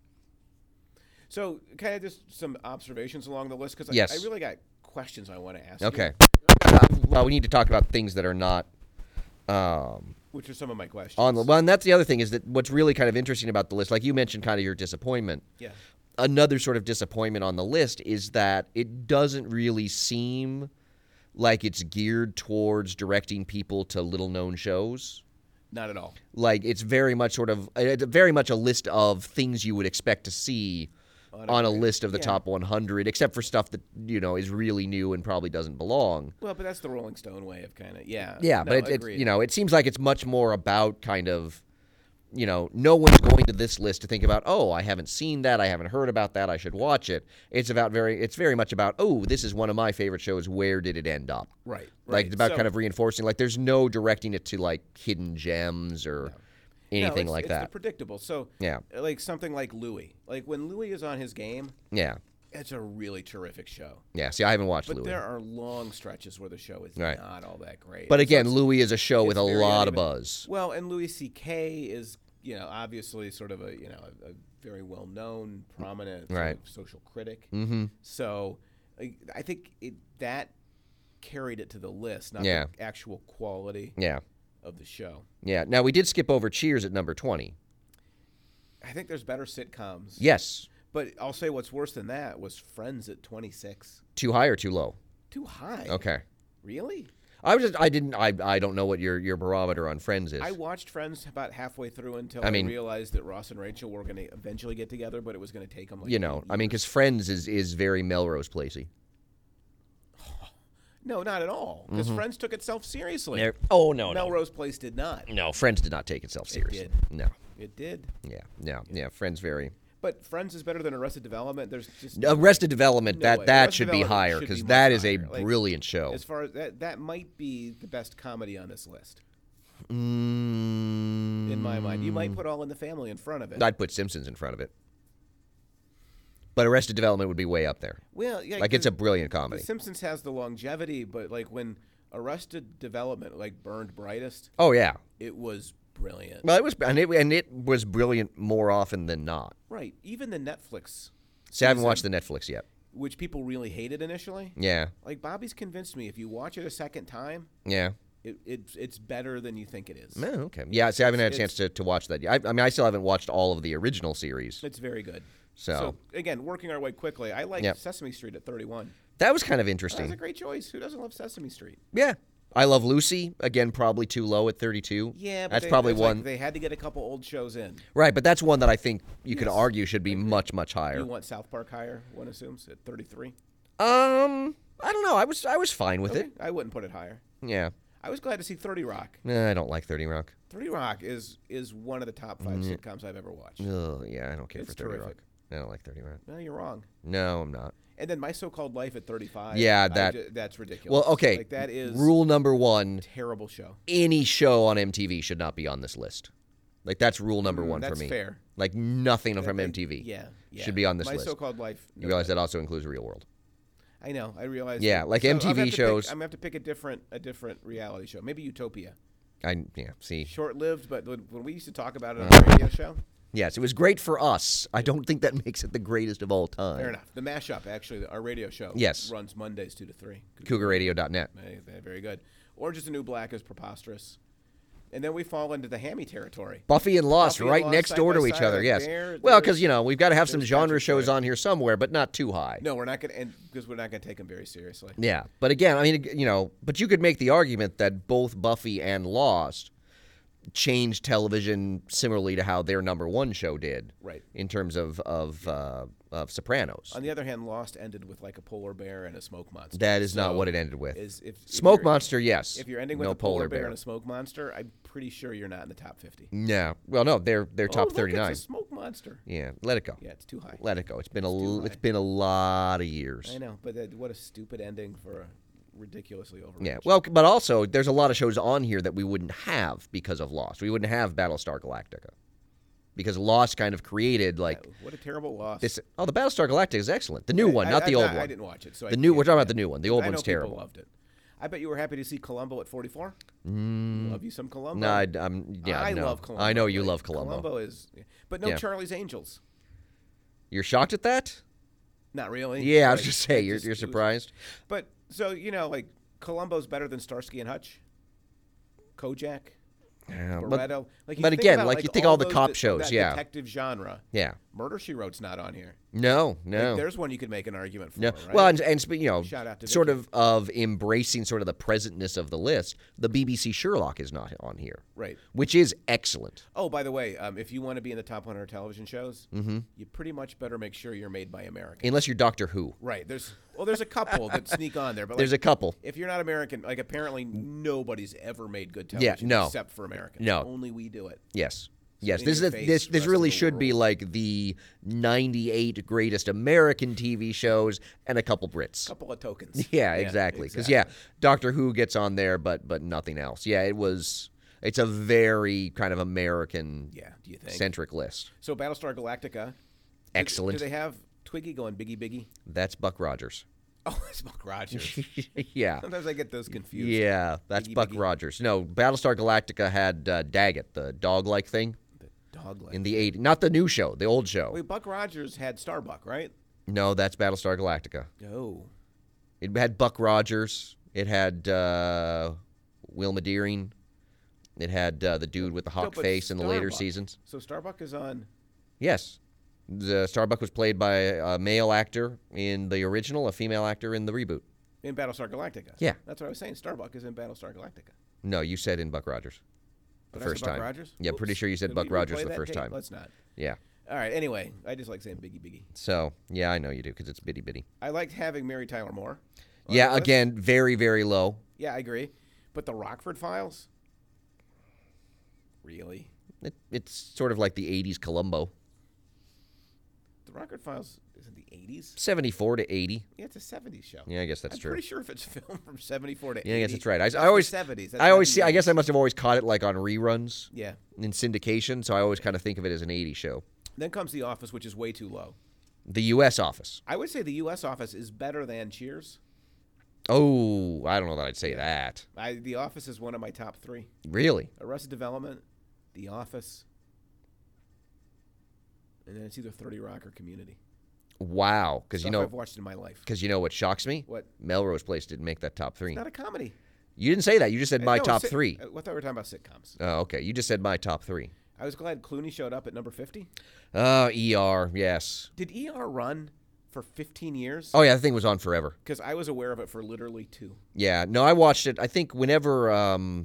S1: So, kind of just some observations along the list because
S2: Yes.
S1: I, I really got questions I want to ask.
S2: Okay.
S1: You,
S2: Well, we need to talk about things that are not um,
S1: which are some of my questions.
S2: on the. Well, and that's the other thing is that what's really kind of interesting about the list, like you mentioned, kind of your disappointment.
S1: Yeah.
S2: Another sort of disappointment on the list is that it doesn't really seem like it's geared towards directing people to little known shows.
S1: Not at all.
S2: Like it's very much sort of it's very much a list of things you would expect to see
S1: On
S2: on
S1: a-
S2: a list of the
S1: yeah.
S2: top one hundred, except for stuff that you know is really new and probably doesn't belong.
S1: Well, but that's the Rolling Stone way of kind of yeah.
S2: Yeah,
S1: No,
S2: but it, it
S1: agreed.
S2: you know it seems like it's much more about kind of you know no one's going to this list to think about oh I haven't seen that I haven't heard about that I should watch it. It's about very it's very much about oh this is one of my favorite shows. Where did it end up?
S1: right.
S2: Like
S1: right.
S2: it's about
S1: So-
S2: kind of reinforcing. Like there's no directing it to like hidden gems or
S1: No,
S2: anything
S1: it's-
S2: like
S1: it's
S2: that.
S1: the predictable. So
S2: Yeah.
S1: like something like Louis. Like when Louis is on his game,
S2: Yeah,
S1: it's a really terrific show.
S2: yeah. See, I haven't watched
S1: But
S2: Louis.
S1: there are long stretches where the show is
S2: Right.
S1: not all that great.
S2: But
S1: So
S2: again,
S1: it's-
S2: Louis is a show with a
S1: it's very
S2: lot of
S1: uneven.
S2: buzz.
S1: Well, and Louis C K is, you know, obviously sort of a, you know, a, a very well-known, prominent sort
S2: Right.
S1: of social critic.
S2: Mm-hmm.
S1: So I, I think it, that carried it to the list, not
S2: Yeah.
S1: the actual quality
S2: Yeah,
S1: of the show.
S2: yeah. Now we did skip over Cheers at number twenty.
S1: I think there's better sitcoms.
S2: Yes,
S1: But I'll say what's worse than that was Friends at twenty-six.
S2: too high or too low?
S1: Too high.
S2: Okay.
S1: Really?
S2: I was just I didn't I I don't know what your your barometer on Friends is.
S1: I watched Friends about halfway through until
S2: I
S1: I,
S2: mean-
S1: realized that Ross and Rachel were going to eventually get together, but it was going to take them like
S2: you know,
S1: eight
S2: I mean,
S1: years.
S2: because Friends is is very Melrose Placey.
S1: No, not at all. Because Friends took itself seriously.
S2: There- oh no, no,
S1: Melrose Place did not.
S2: no. Friends did not take itself seriously.
S1: did.
S2: No.
S1: It did.
S2: Yeah, yeah, yeah. Friends very.
S1: But Friends is better than Arrested Development. There's just
S2: Arrested Development,
S1: no
S2: that
S1: way.
S2: that
S1: Arrested
S2: should be
S1: Development
S2: higher
S1: should
S2: because
S1: be
S2: that
S1: much
S2: is a
S1: higher. Like,
S2: brilliant show.
S1: As far as that, that might be the best comedy on this list
S2: Mm,
S1: in my mind. You might put All in the Family in front of it.
S2: I'd put Simpsons in front of it. But Arrested Development would be way up there.
S1: Well, yeah,
S2: Like, it's
S1: 'cause
S2: a brilliant
S1: The
S2: comedy.
S1: Simpsons has the longevity, but like when Arrested Development like burned brightest,
S2: Oh, yeah.
S1: it was brilliant.
S2: Well, it was, and it, and it was brilliant more often than not.
S1: Right. Even the Netflix,
S2: See, I haven't
S1: season,
S2: watched the Netflix yet.
S1: which people really hated initially.
S2: Yeah,
S1: Like Bobby's convinced me, if you watch it a second time,
S2: yeah.
S1: it, it's it's better than you think it is.
S2: Oh, okay. Yeah, see, I haven't had a
S1: It's-
S2: chance to, to watch that yet. I, I mean, I still haven't watched all of the original series.
S1: It's very good.
S2: So,
S1: again, working our way quickly, I like
S2: Yep.
S1: Sesame Street at thirty-one.
S2: that was kind of
S1: That's
S2: interesting.
S1: a great choice. Who doesn't love Sesame Street?
S2: Yeah. I Love Lucy, again, probably too low at thirty-two.
S1: Yeah, but
S2: that's
S1: they,
S2: probably
S1: it's like
S2: one.
S1: they had to get a couple old shows in.
S2: Right, but that's one that I think you could
S1: Yes.
S2: argue should be much, much higher.
S1: You want South Park higher? One assumes at thirty-three.
S2: Um, I don't know. I was I was fine with
S1: Okay,
S2: it.
S1: I wouldn't put it higher.
S2: Yeah.
S1: I was glad to see thirty Rock.
S2: Nah, I don't like thirty Rock.
S1: thirty Rock is is one of the top five sitcoms I've ever watched.
S2: Oh, yeah, I don't care
S1: It's
S2: for thirty
S1: terrific.
S2: Rock. I don't like thirty Rock.
S1: No, you're wrong.
S2: No, I'm not.
S1: And then My So-Called Life at thirty-five.
S2: Yeah,
S1: I
S2: that-
S1: ju- that's ridiculous.
S2: Well, okay.
S1: Like that is
S2: Rule number one:
S1: terrible show.
S2: any show on M T V should not be on this list. Like that's rule number one
S1: Mm, that's
S2: for me.
S1: fair.
S2: Like nothing from
S1: They-
S2: M T V.
S1: Yeah, yeah.
S2: should be on this
S1: My
S2: list.
S1: So-Called Life.
S2: You realize that also includes Real World.
S1: I know. I realize.
S2: Yeah,
S1: that.
S2: like
S1: So I'm
S2: M T V
S1: gonna have to
S2: shows-
S1: Pick, I'm gonna have to pick a different a different reality show. Maybe Utopia.
S2: I yeah. See,
S1: Short-lived, but when, when we used to talk about it on
S2: Uh-huh.
S1: the radio show,
S2: yes, it was great for us. I don't think that makes it the greatest of all time.
S1: fair enough. The mashup, actually, our radio show,
S2: Yes.
S1: runs Mondays two to three.
S2: Cougar Radio dot net.
S1: Very, very good. Orange is the New Black is preposterous. And then we fall into the hammy territory.
S2: Buffy and Lost,
S1: Buffy and
S2: right
S1: Lost
S2: next
S1: side
S2: door
S1: by
S2: to each
S1: side,
S2: other.
S1: like
S2: Yes.
S1: there-
S2: Well,
S1: there's-
S2: because you know we've got to have some
S1: there's
S2: genre
S1: Patrick
S2: shows
S1: Swayze.
S2: on here somewhere, but not too high.
S1: No, we're not going to, because we're not going to take them very seriously.
S2: Yeah, but again, I mean, you know, but you could make the argument that both Buffy and Lost changed television similarly to how their number one show did,
S1: Right.
S2: in terms of of uh, of Sopranos.
S1: On the other hand, Lost ended with like a polar bear and a smoke monster.
S2: That is not
S1: So
S2: what it ended with.
S1: Is if, if
S2: Smoke
S1: you're-
S2: Monster, yes.
S1: If you're ending with
S2: no
S1: a polar,
S2: polar
S1: bear.
S2: bear.
S1: and a smoke monster, I'm pretty sure you're not in the top fifty.
S2: No, well, no, they're they're
S1: Oh,
S2: top
S1: look,
S2: thirty-nine.
S1: It's a smoke monster.
S2: Yeah, let it go.
S1: Yeah, it's too high.
S2: Let it go. It's been a
S1: It's too
S2: l- it's
S1: high.
S2: been a lot of years.
S1: I know, but that, what a stupid ending for a ridiculously over.
S2: Yeah. Well, but also there's a lot of shows on here that we wouldn't have because of Lost. We wouldn't have Battlestar Galactica because Lost kind of created like
S1: what a terrible loss.
S2: this. Oh, the Battlestar Galactica is excellent. The new
S1: I-
S2: one,
S1: I-
S2: not
S1: I-
S2: the old
S1: I,
S2: one.
S1: I didn't watch it, so
S2: The
S1: I
S2: new.
S1: can't-
S2: We're talking about the new one. The old
S1: I know
S2: one's
S1: people
S2: terrible.
S1: loved it. I bet you were happy to see Columbo at forty-four.
S2: Mm,
S1: Love you some Columbo.
S2: no, I, am yeah,
S1: I
S2: no.
S1: love Columbo.
S2: I know you
S1: Like,
S2: love Columbo.
S1: Columbo is, but no
S2: Yeah.
S1: Charlie's Angels.
S2: You're shocked at that?
S1: Not really.
S2: Yeah, I was
S1: Like,
S2: just say
S1: it
S2: you're
S1: just-
S2: you're
S1: it was-
S2: surprised.
S1: But so you know, like Columbo's better than Starsky and Hutch, Kojak,
S2: Yeah, but
S1: Barretto. Like, you
S2: but
S1: think
S2: again,
S1: about,
S2: like, you think all the
S1: those
S2: cop
S1: de-
S2: shows,
S1: that
S2: yeah.
S1: detective genre.
S2: yeah,
S1: Murder She Wrote's not on here.
S2: no, no.
S1: Like, there's one you could make an argument for.
S2: No,
S1: right?
S2: well, and, and spe- you know,
S1: Shout out to
S2: sort
S1: Vicky.
S2: of of embracing sort of the presentness of the list. The B B C Sherlock is not on here,
S1: right.
S2: which is excellent.
S1: Oh, by the way, um, if you want to be in the top one hundred television shows,
S2: Mm-hmm.
S1: you pretty much better make sure you're made by Americans.
S2: Unless you're Doctor Who,
S1: Right. There's well, there's a couple that sneak on there, but
S2: there's
S1: like,
S2: a couple.
S1: if you're not American, like apparently nobody's ever made good
S2: Yeah,
S1: television
S2: no.
S1: except for Americans.
S2: No.
S1: Only we do it.
S2: Yes, yes.
S1: in
S2: This is
S1: your
S2: the,
S1: face,
S2: this
S1: rest
S2: this
S1: of
S2: really
S1: the
S2: should be
S1: world.
S2: like the ninety-eight greatest American T V shows and a couple Brits.
S1: Couple of tokens.
S2: Yeah, exactly. Because yeah, Doctor Who gets on there, but but nothing else. Yeah, it was. It's a very kind of American
S1: Yeah. Do you think?
S2: centric list.
S1: So Battlestar Galactica. do-
S2: Excellent.
S1: Do, they have Twiggy going Biggie Biggie?
S2: That's Buck Rogers.
S1: Oh, that's Buck Rogers.
S2: Yeah.
S1: Sometimes I get those confused.
S2: Yeah, that's
S1: Biggie
S2: Buck
S1: Biggie.
S2: Rogers. No, Battlestar Galactica had uh, Daggett, the dog-like thing,
S1: The dog leg.
S2: in the eighties. Not the new show, the old show.
S1: Wait, Buck Rogers had Starbuck, right?
S2: No, that's Battlestar Galactica.
S1: Oh.
S2: It had Buck Rogers. It had uh, Wilma Deering. It had uh, the dude with the hawk
S1: but
S2: face in the later
S1: Starbuck.
S2: seasons.
S1: So Starbuck is on.
S2: Yes. The Starbuck was played by a male actor in the original, a female actor in the reboot.
S1: In Battlestar Galactica.
S2: Yeah.
S1: That's what I was saying. Starbuck is in Battlestar Galactica.
S2: No, you said in Buck Rogers. The
S1: Did I say
S2: first
S1: Buck
S2: time.
S1: Rogers?
S2: Yeah, pretty
S1: Oops.
S2: sure you said
S1: Did
S2: Buck
S1: we
S2: Rogers
S1: replay
S2: the
S1: that
S2: first
S1: tape?
S2: time.
S1: Let's not.
S2: Yeah.
S1: All right. Anyway, I just like saying Biggie Biggie.
S2: So, yeah, I know you do because it's bitty bitty.
S1: I liked having Mary Tyler Moore. on
S2: Yeah,
S1: the list.
S2: again, very, very low.
S1: Yeah, I agree. But the Rockford Files? Really?
S2: It, it's sort of like the eighties Columbo.
S1: The Rockford Files is in the eighties.
S2: seventy-four to eighty.
S1: Yeah, it's a seventies show.
S2: Yeah, I guess that's
S1: I'm
S2: true.
S1: pretty sure if it's filmed from seventy-four to
S2: Yeah, I
S1: eighty.
S2: guess that's right. I,
S1: that's
S2: I always,
S1: the seventies.
S2: I always see. I guess I must have always caught it like on reruns
S1: Yeah.
S2: in syndication, so I always kind of think of it as an eighty show.
S1: Then comes The Office, which is way too low.
S2: The U S Office.
S1: I would say The U S Office is better than Cheers.
S2: Oh, I don't know that I'd say that.
S1: I, The Office is one of my top three.
S2: Really?
S1: Arrested Development, The Office, and then it's either thirty Rock or Community.
S2: Wow, because you
S1: Stuff
S2: know,
S1: I've watched in my life.
S2: because you know what shocks me?
S1: What?
S2: Melrose Place didn't make that top three.
S1: It's not a comedy.
S2: You didn't say that. You just said my
S1: No,
S2: top
S1: sit-
S2: three.
S1: I thought we were talking about sitcoms.
S2: Oh, okay. You just said my top three.
S1: I was glad Clooney showed up at number fifty.
S2: Oh, E R, yes.
S1: Did E R run for fifteen years?
S2: Oh, yeah, the thing was on forever.
S1: Because I was aware of it for literally two.
S2: Yeah, no, I watched it. I think whenever um,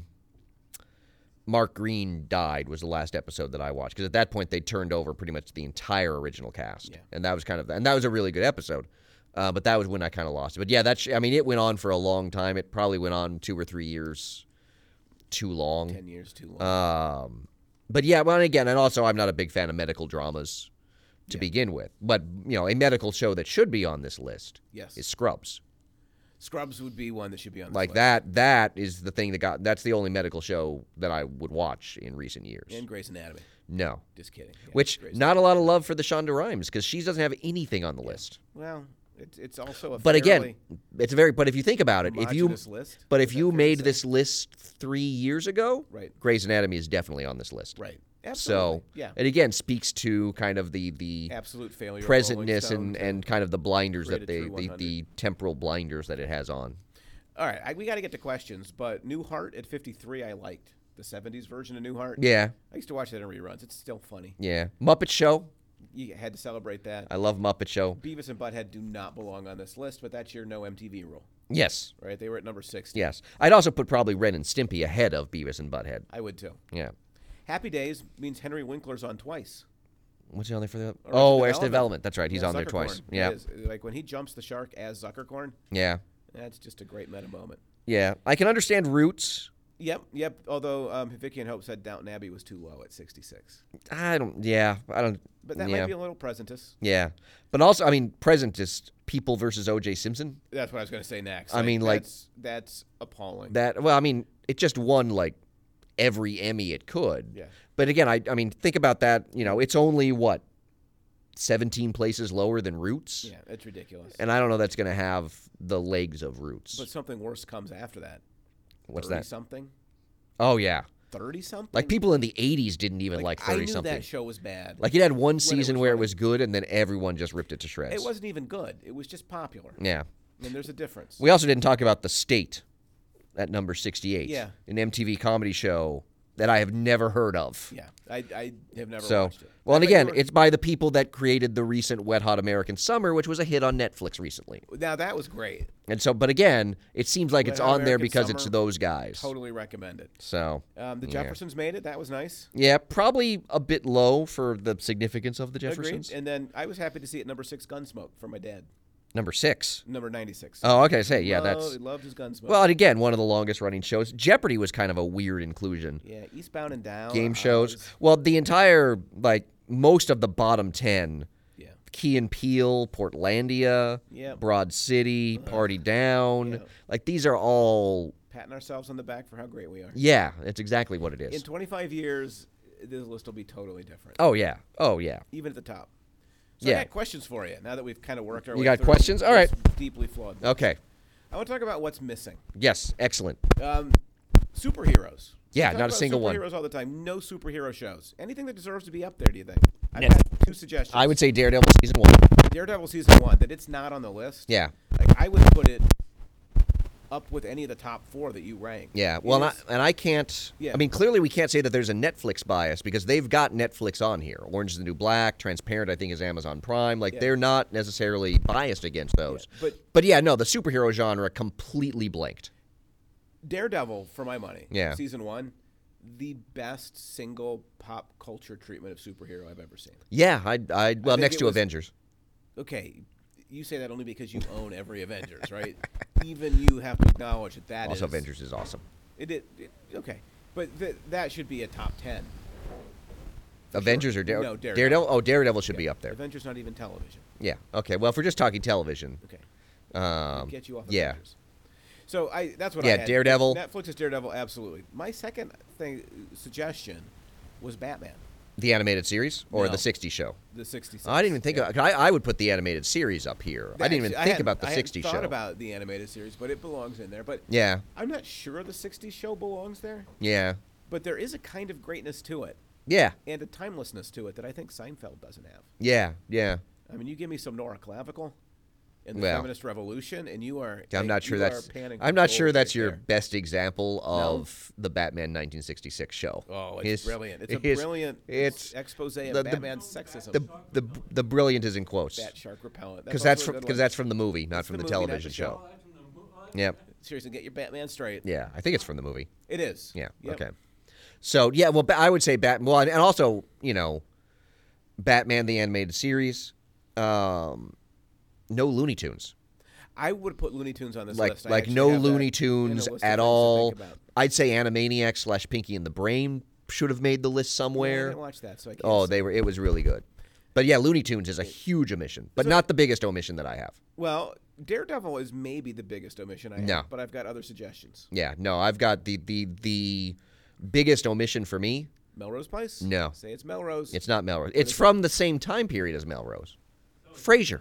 S2: Mark Green died was the last episode that I watched. Because at that point, they turned over pretty much the entire original cast.
S1: Yeah.
S2: And that was kind of, and that was a really good episode. Uh, but that was when I kind of lost it. But yeah, that sh- I mean, it went on for a long time. It probably went on two or three years too long.
S1: Ten years too long.
S2: Um, but yeah, well, and again, and also I'm not a big fan of medical dramas to
S1: Yeah.
S2: begin with. But, you know, a medical show that should be on this list
S1: Yes.
S2: is Scrubs.
S1: Scrubs would be one that should be on this
S2: Like
S1: list.
S2: that, that is the thing that got, that's the only medical show that I would watch in recent years.
S1: And Grey's Anatomy.
S2: No.
S1: Just kidding. Yeah,
S2: Which,
S1: Grey's
S2: not a lot of love for the Shonda Rhimes because she doesn't have anything on the list.
S1: Well, it's it's also a
S2: But again,
S1: fairly
S2: it's very, but if you think about it, if you,
S1: homogenous list.
S2: but
S1: Is
S2: if
S1: that
S2: you
S1: fair to
S2: made
S1: say?
S2: this list three years ago,
S1: Right.
S2: Grey's Anatomy is definitely on this list.
S1: Right. Absolutely.
S2: So,
S1: yeah.
S2: it again speaks to kind of the, the
S1: Absolute failure. of Rolling
S2: presentness
S1: Stone
S2: and,
S1: to-
S2: and kind of the blinders
S1: create
S2: that
S1: a
S2: they,
S1: true
S2: the,
S1: one hundred.
S2: the temporal blinders that it has on.
S1: All right, I, we got to get to questions, but Newhart at fifty-three, I liked the seventies version of Newhart.
S2: Yeah,
S1: I used to watch that in reruns. It's still funny.
S2: yeah. Muppet Show.
S1: You had to celebrate that.
S2: I love Muppet Show.
S1: Beavis and Butthead do not belong on this list, but that's your no M T V rule,
S2: Yes,
S1: right? They were at number sixty.
S2: yes. I'd also put probably Ren and Stimpy ahead of Beavis and Butthead.
S1: I would too.
S2: Yeah.
S1: Happy Days means Henry Winkler's on twice.
S2: What's he on there for? The...
S1: Arrested
S2: Oh, Arrested
S1: Development.
S2: Development. That's right. He's
S1: Yeah,
S2: on there
S1: Zuckercorn.
S2: twice.
S1: It
S2: Yeah,
S1: is. Like when he jumps the shark as Zuckercorn,
S2: yeah,
S1: that's just a great meta moment.
S2: yeah. I can understand Roots.
S1: Yep, yep. Although um, Vicky and Hope said Downton Abbey was too low at sixty-six.
S2: I don't. Yeah, I don't.
S1: But that
S2: yeah.
S1: might be a little presentis.
S2: Yeah, but also, I mean, present is People versus O J Simpson.
S1: That's what I was going to say next.
S2: I mean, like-
S1: that's, that's appalling.
S2: That well, I mean, it just won like every Emmy it could.
S1: Yeah.
S2: But again, I I mean, think about that. You know, it's only what seventeen places lower than Roots,
S1: Yeah, it's ridiculous.
S2: and I don't know that's going to have the legs of Roots.
S1: But something worse comes after that.
S2: What's
S1: thirty
S2: that?
S1: Something.
S2: Oh yeah,
S1: Thirty something.
S2: like people in the eighties didn't even like,
S1: I
S2: thirty
S1: knew
S2: something.
S1: that show was bad.
S2: Like it had one
S1: it
S2: season
S1: was
S2: where it
S1: funny.
S2: was good, and then everyone just ripped it to shreds.
S1: It wasn't even good. It was just popular.
S2: Yeah.
S1: And there's a difference.
S2: We also didn't talk about The State at number sixty-eight.
S1: Yeah.
S2: An M T V comedy show that I have never heard of.
S1: Yeah, I, I have never
S2: So,
S1: watched it.
S2: well, and
S1: I thought you
S2: again,
S1: were-
S2: it's by the people that created the recent Wet Hot American Summer, which was a hit on Netflix recently.
S1: now that was great.
S2: And so, but again, it seems like
S1: Wet
S2: it's
S1: Hot
S2: on there
S1: American
S2: because it's
S1: Summer,
S2: those guys.
S1: Totally recommend it.
S2: So,
S1: Um, the
S2: Yeah.
S1: Jeffersons made it. That was nice.
S2: yeah, probably a bit low for the significance of the Jeffersons.
S1: Agreed. And then I was happy to see it number six, Gunsmoke, from my dad.
S2: Number six.
S1: Number ninety-six.
S2: Oh, okay. Say, yeah,
S1: Lo-
S2: that's.
S1: He loved his Gunsmoke.
S2: Well, and again, one of the longest running shows. Jeopardy was kind of a weird inclusion.
S1: yeah, Eastbound and Down.
S2: Game
S1: Oz.
S2: shows. Well, the entire, like, most of the bottom ten,
S1: Yeah.
S2: Key and Peele, Portlandia,
S1: Yep.
S2: Broad City, Party Down.
S1: Yeah.
S2: Like, these are all,
S1: Patting ourselves on the back for how great we are.
S2: yeah, it's exactly what it
S1: In
S2: is.
S1: twenty-five years, this list will be totally different,
S2: Oh, yeah. Oh, yeah.
S1: even at the top. So
S2: Yeah.
S1: I got questions for you now that we've kind of worked our
S2: You
S1: way
S2: got
S1: through
S2: questions? All
S1: this
S2: right.
S1: Deeply flawed.
S2: Okay.
S1: I want to talk about what's missing.
S2: Yes. Excellent.
S1: Um, superheroes.
S2: Yeah,
S1: We talk
S2: not a
S1: about
S2: single one.
S1: Superheroes all the time. No superhero shows. Anything that deserves to be up there? Do you think? I've
S2: Net-
S1: got two suggestions.
S2: I would say Daredevil season one.
S1: Daredevil season one. That it's not on the list.
S2: Yeah.
S1: Like I would put it up with any of the top four that you rank.
S2: Yeah. Well, and I,
S1: It's-
S2: and I can't.
S1: Yeah.
S2: I mean, clearly we can't say that there's a Netflix bias because they've got Netflix on here. Orange is the New Black, Transparent, I think, is Amazon Prime. Like
S1: Yeah.
S2: they're not necessarily biased against those.
S1: but
S2: But yeah, no, the superhero genre completely blanked.
S1: Daredevil, for my money,
S2: Yeah.
S1: season one, the best single pop culture treatment of superhero I've ever seen.
S2: Yeah, I, I well,
S1: think
S2: next
S1: it
S2: to
S1: was-
S2: Avengers.
S1: Okay, you say that only because you own every Avengers, right? Even you have to acknowledge that that
S2: Also,
S1: is-
S2: Avengers is awesome.
S1: It, it, it okay, but th- that should be a top ten.
S2: Avengers or Dare-
S1: No, Daredevil.
S2: Daredevil? Oh, Daredevil should
S1: Yeah.
S2: be up there.
S1: Avengers not even television.
S2: Yeah. Okay. Well, if we're just talking television,
S1: Okay.
S2: um,
S1: Get you off
S2: yeah.
S1: Avengers. So I that's what
S2: Yeah,
S1: I had.
S2: Daredevil.
S1: Netflix's Daredevil, absolutely. My second thing suggestion was Batman,
S2: the animated series or
S1: No.
S2: the sixties show.
S1: the sixty-six.
S2: I didn't even think
S1: yeah.
S2: about. I, I would put the animated series up here. I didn't even
S1: Actually,
S2: think
S1: hadn't-
S2: about the
S1: I hadn't
S2: sixties
S1: thought
S2: show.
S1: about the animated series, but it belongs in there. But
S2: Yeah.
S1: I'm not sure the sixties show belongs there.
S2: Yeah.
S1: But there is a kind of greatness to it
S2: Yeah.
S1: and a timelessness to it that I think Seinfeld doesn't have.
S2: Yeah. Yeah.
S1: I mean, you give me some Nora Clavicle and the
S2: Well,
S1: feminist revolution, and you are.
S2: I'm
S1: like,
S2: not sure
S1: you are
S2: that's.
S1: panning
S2: I'm
S1: for
S2: not sure
S1: gold
S2: that's
S1: right
S2: your
S1: there.
S2: best example of the Batman nineteen sixty-six show.
S1: Oh, it's
S2: His-
S1: brilliant! It's a
S2: his-
S1: brilliant
S2: It's
S1: expose of
S2: the- the-
S1: Batman's sexism.
S2: the the the brilliant is in quotes
S1: Bat shark repellent.
S2: because that's
S1: also a
S2: from
S1: good
S2: because
S1: one.
S2: that's from the movie, not
S1: It's
S2: from
S1: the
S2: the,
S1: movie, not the
S2: television
S1: show.
S2: show. Yep.
S1: Seriously, get your Batman straight.
S2: Yeah. I think it's from the movie.
S1: It is.
S2: Yeah.
S1: Yep.
S2: Okay. So yeah, well, ba- I would say Batman. Well, and also you know, Batman the animated series. Um, no Looney Tunes.
S1: I would put Looney Tunes on this
S2: Like
S1: list. I
S2: like
S1: actually
S2: no
S1: have that
S2: Looney
S1: in a
S2: Tunes
S1: list of things
S2: at
S1: to
S2: all.
S1: think about.
S2: I'd say Animaniacs slash Pinky and the Brain should have made the list
S1: Yeah, I
S2: somewhere.
S1: didn't watch that, so I can't
S2: Oh,
S1: say.
S2: they were. It was really good. But yeah, Looney Tunes is a huge omission, but
S1: So-
S2: not the biggest omission that I have.
S1: Well, Daredevil is maybe the biggest omission I have,
S2: No.
S1: but I've got other suggestions.
S2: Yeah, no, I've got the the the biggest omission for me.
S1: Melrose Place?
S2: No.
S1: Say it's Melrose.
S2: It's not Melrose. It's
S1: is it?
S2: from the same time period as Melrose. Frasier.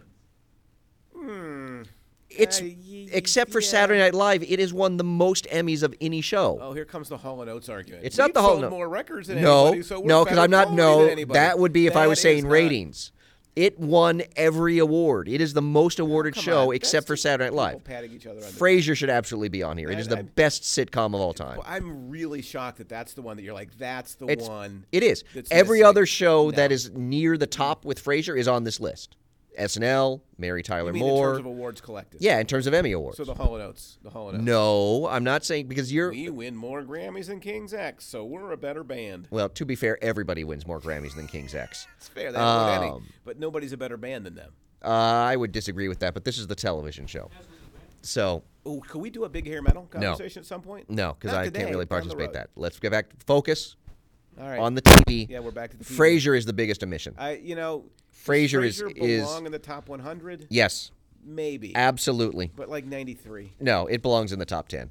S1: Hmm.
S2: It's
S1: Uh, y-
S2: except for
S1: yeah.
S2: Saturday Night Live, it has won the most Emmys of any show.
S1: Oh, here comes the Hall and Oates argument.
S2: It's not
S1: We've
S2: the Hall
S1: sold
S2: and-
S1: more records than
S2: no,
S1: anybody, so we're
S2: no, because
S1: better
S2: I'm not.
S1: quality
S2: No,
S1: than anybody.
S2: that would be if I
S1: That
S2: was
S1: is
S2: saying
S1: not-
S2: ratings. It won every award. It is the most awarded
S1: Come
S2: show
S1: on,
S2: except
S1: that's
S2: for
S1: just
S2: Saturday Night
S1: people
S2: Live.
S1: patting each other on the
S2: Frasier should absolutely be on here. It
S1: I-
S2: is the
S1: I-
S2: best sitcom of all time.
S1: Well, I'm really shocked that that's the one that you're like, that's the
S2: It's-
S1: one.
S2: It is.
S1: that's
S2: Every
S1: missing.
S2: other show that
S1: No.
S2: is near the top with Frasier is on this list. S N L, Mary Tyler
S1: I mean,
S2: Moore.
S1: in terms of awards collected.
S2: Yeah, in terms of Emmy awards.
S1: So the Hall and Oates. The Hall and Oates.
S2: No, I'm not saying because you're.
S1: We win more Grammys than King's X, so we're a better band.
S2: Well, to be fair, everybody wins more Grammys than King's X.
S1: It's fair. They haven't won any,
S2: Um,
S1: but nobody's a better band than them.
S2: Uh, I would disagree with that, but this is the television show. So,
S1: Oh, could we do a big hair metal conversation at some point?
S2: no, because
S1: Not
S2: I
S1: today,
S2: can't really
S1: down the
S2: participate
S1: road.
S2: that. Let's get back to focus
S1: All right.
S2: on the T V.
S1: yeah, we're back to the T V.
S2: Frasier is the biggest omission.
S1: I, you know,
S2: Frasier
S1: does
S2: is-
S1: Frasier
S2: is-
S1: belong in the top one hundred?
S2: Yes,
S1: Maybe,
S2: absolutely.
S1: but like ninety-three.
S2: No, it belongs in the top ten.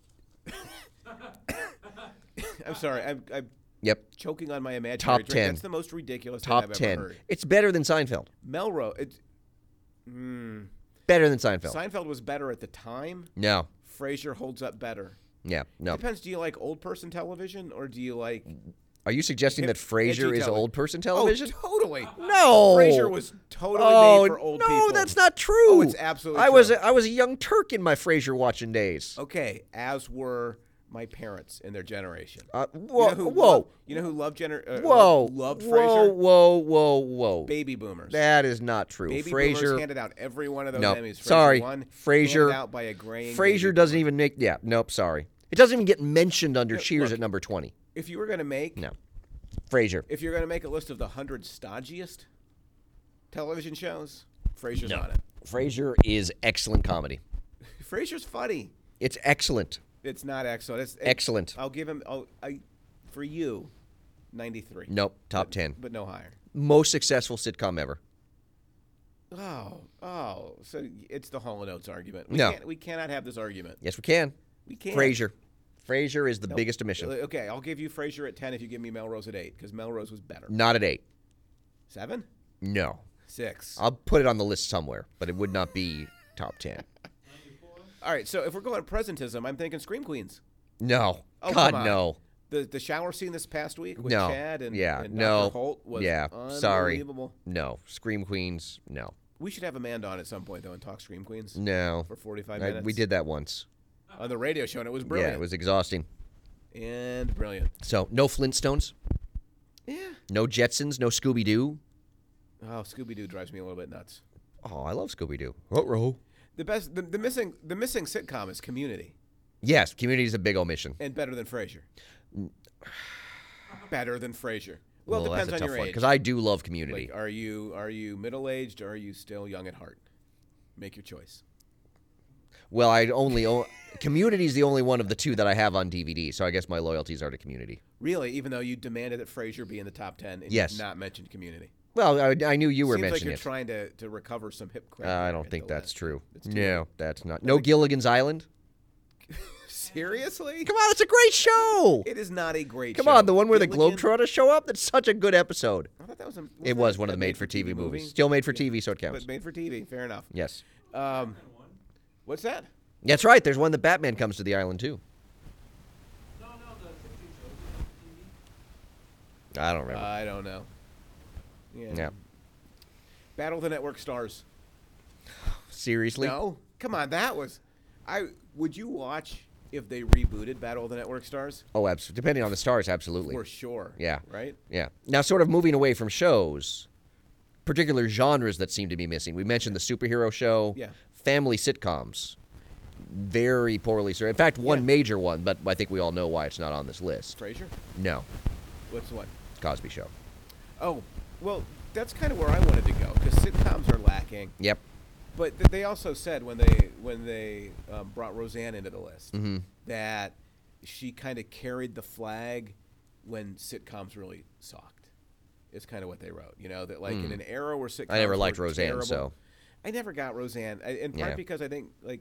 S1: I'm sorry, I'm, I'm
S2: Yep,
S1: choking on my imaginary
S2: Top
S1: drink.
S2: ten.
S1: That's the most ridiculous
S2: top
S1: thing I've
S2: ten.
S1: ever heard.
S2: It's better than Seinfeld.
S1: Melrose. It, mm,
S2: Better than Seinfeld.
S1: Seinfeld was better at the time.
S2: No,
S1: Frasier holds up better.
S2: yeah, no.
S1: Depends. Do you like old person television or do you like
S2: Are you suggesting that
S1: Edgy
S2: Frasier is
S1: tele-
S2: old person television?
S1: Oh, totally.
S2: No,
S1: Frasier was totally
S2: oh,
S1: made for old
S2: no,
S1: people.
S2: that's not true.
S1: Oh, it's absolutely
S2: I was
S1: true.
S2: a, I was a young Turk in my Frasier watching days.
S1: Okay, as were my parents in their generation.
S2: Uh,
S1: You
S2: whoa,
S1: know who
S2: whoa,
S1: Loved, you know who loved gener- uh,
S2: whoa,
S1: loved
S2: whoa,
S1: Frasier?
S2: whoa, whoa, whoa.
S1: Baby boomers.
S2: That is not true.
S1: Baby boomers
S2: Frasier,
S1: handed out every one of those
S2: no,
S1: Emmys. Frasier
S2: sorry,
S1: won,
S2: Frasier.
S1: handed out by a graying
S2: Frasier
S1: baby
S2: doesn't
S1: boomer.
S2: even make. Yeah, nope. Sorry, it doesn't even get mentioned under
S1: No,
S2: Cheers
S1: look.
S2: at number twenty.
S1: If you were going to make,
S2: No, Frasier.
S1: if you're going to make a list of the hundred stodgiest television shows, Frasier's
S2: No.
S1: on it.
S2: Frasier is excellent comedy.
S1: Frasier's funny.
S2: It's excellent,
S1: It's not excellent. It's, it-
S2: excellent.
S1: I'll give him. I'll, I, for you, ninety-three.
S2: Nope, top
S1: but,
S2: ten.
S1: but no higher.
S2: Most successful sitcom ever.
S1: Oh, oh. So it's the Hall and Oates argument. We
S2: No.
S1: can't, we cannot have this argument.
S2: Yes, we can.
S1: We can't.
S2: Frasier. Frasier is the
S1: Nope.
S2: biggest omission.
S1: Okay, I'll give you Frasier at ten if you give me Melrose at eight because Melrose was better.
S2: Not at eight.
S1: Seven,
S2: No.
S1: six.
S2: I'll put it on the list somewhere, but it would not be top ten.
S1: All right. So if we're going presentism, I'm thinking Scream Queens.
S2: No.
S1: Oh,
S2: God,
S1: come on.
S2: no.
S1: The the shower scene this past week with
S2: No.
S1: Chad and,
S2: Yeah,
S1: and
S2: no.
S1: Doctor Holt was
S2: Yeah, sorry.
S1: unbelievable.
S2: No. Scream Queens, no.
S1: We should have Amanda on at some point though and talk Scream Queens
S2: No.
S1: for forty-five
S2: I-
S1: minutes.
S2: we did that once.
S1: on the radio show and it was brilliant.
S2: Yeah, it was exhausting.
S1: and brilliant.
S2: So, no Flintstones,
S1: Yeah.
S2: no Jetsons, no Scooby Doo.
S1: Oh, Scooby Doo drives me a little bit nuts.
S2: Oh, I love Scooby Doo. Ruh-roh.
S1: The best, the, the missing, the missing sitcom is Community,
S2: Yes, Community is a big omission.
S1: and better than Frasier. better than Frasier. Well, it
S2: that's
S1: depends
S2: a
S1: on
S2: tough
S1: your
S2: one
S1: age.
S2: because I do love Community.
S1: Like, are you are you middle aged or are you still young at heart? Make your choice.
S2: Well, I only own, Community is the only one of the two that I have on D V D, so I guess my loyalties are to Community.
S1: Really, even though you demanded that Frasier be in the top ten and
S2: Yes.
S1: you've not mentioned Community.
S2: Well, I, I knew you were
S1: Seems like
S2: mentioning
S1: you're
S2: it.
S1: trying to, to recover some hip
S2: Uh,
S1: credit.
S2: I
S1: here
S2: don't
S1: at
S2: think
S1: the
S2: that's
S1: list.
S2: true.
S1: It's too
S2: No,
S1: late.
S2: that's not. No Gilligan's Island?
S1: Seriously?
S2: Come on, it's a great show.
S1: It is not a great
S2: Come
S1: show.
S2: on, the one where the
S1: Gilligan-
S2: Globetrotters show up? That's such a good episode.
S1: I thought that was a,
S2: It was one of the made-for-T V movies. Still made for T V, so it counts.
S1: But made for T V, fair enough.
S2: Yes.
S1: Um, what's that?
S2: That's right. There's one that Batman comes to the island, too.
S3: No, no, the sixties show. T V.
S2: I don't remember.
S1: I don't know. Yeah.
S2: Yeah.
S1: Battle of the Network Stars.
S2: Seriously?
S1: No, come on, that was. I would you watch if they rebooted Battle of the Network Stars?
S2: Oh, absolutely. Depending on the stars, absolutely.
S1: For sure.
S2: Yeah.
S1: Right.
S2: Yeah. Now, sort of moving away from shows, particular genres that seem to be missing. We mentioned the superhero show.
S1: Yeah.
S2: Family sitcoms. Very poorly served. In fact, one
S1: Yeah.
S2: major one, but I think we all know why it's not on this list.
S1: Frasier.
S2: No.
S1: What's the one?
S2: Cosby Show.
S1: Oh, well, that's kind of where I wanted to go because sitcoms are lacking.
S2: Yep.
S1: But th- they also said when they when they um, brought Roseanne into the list
S2: Mm-hmm.
S1: that she kind of carried the flag when sitcoms really sucked. It's kind of what they wrote, you know, that like in an era where sitcoms
S2: Hmm. I never liked
S1: were
S2: Roseanne,
S1: terrible-
S2: so.
S1: I never got Roseanne, I, in part
S2: Yeah.
S1: because I think like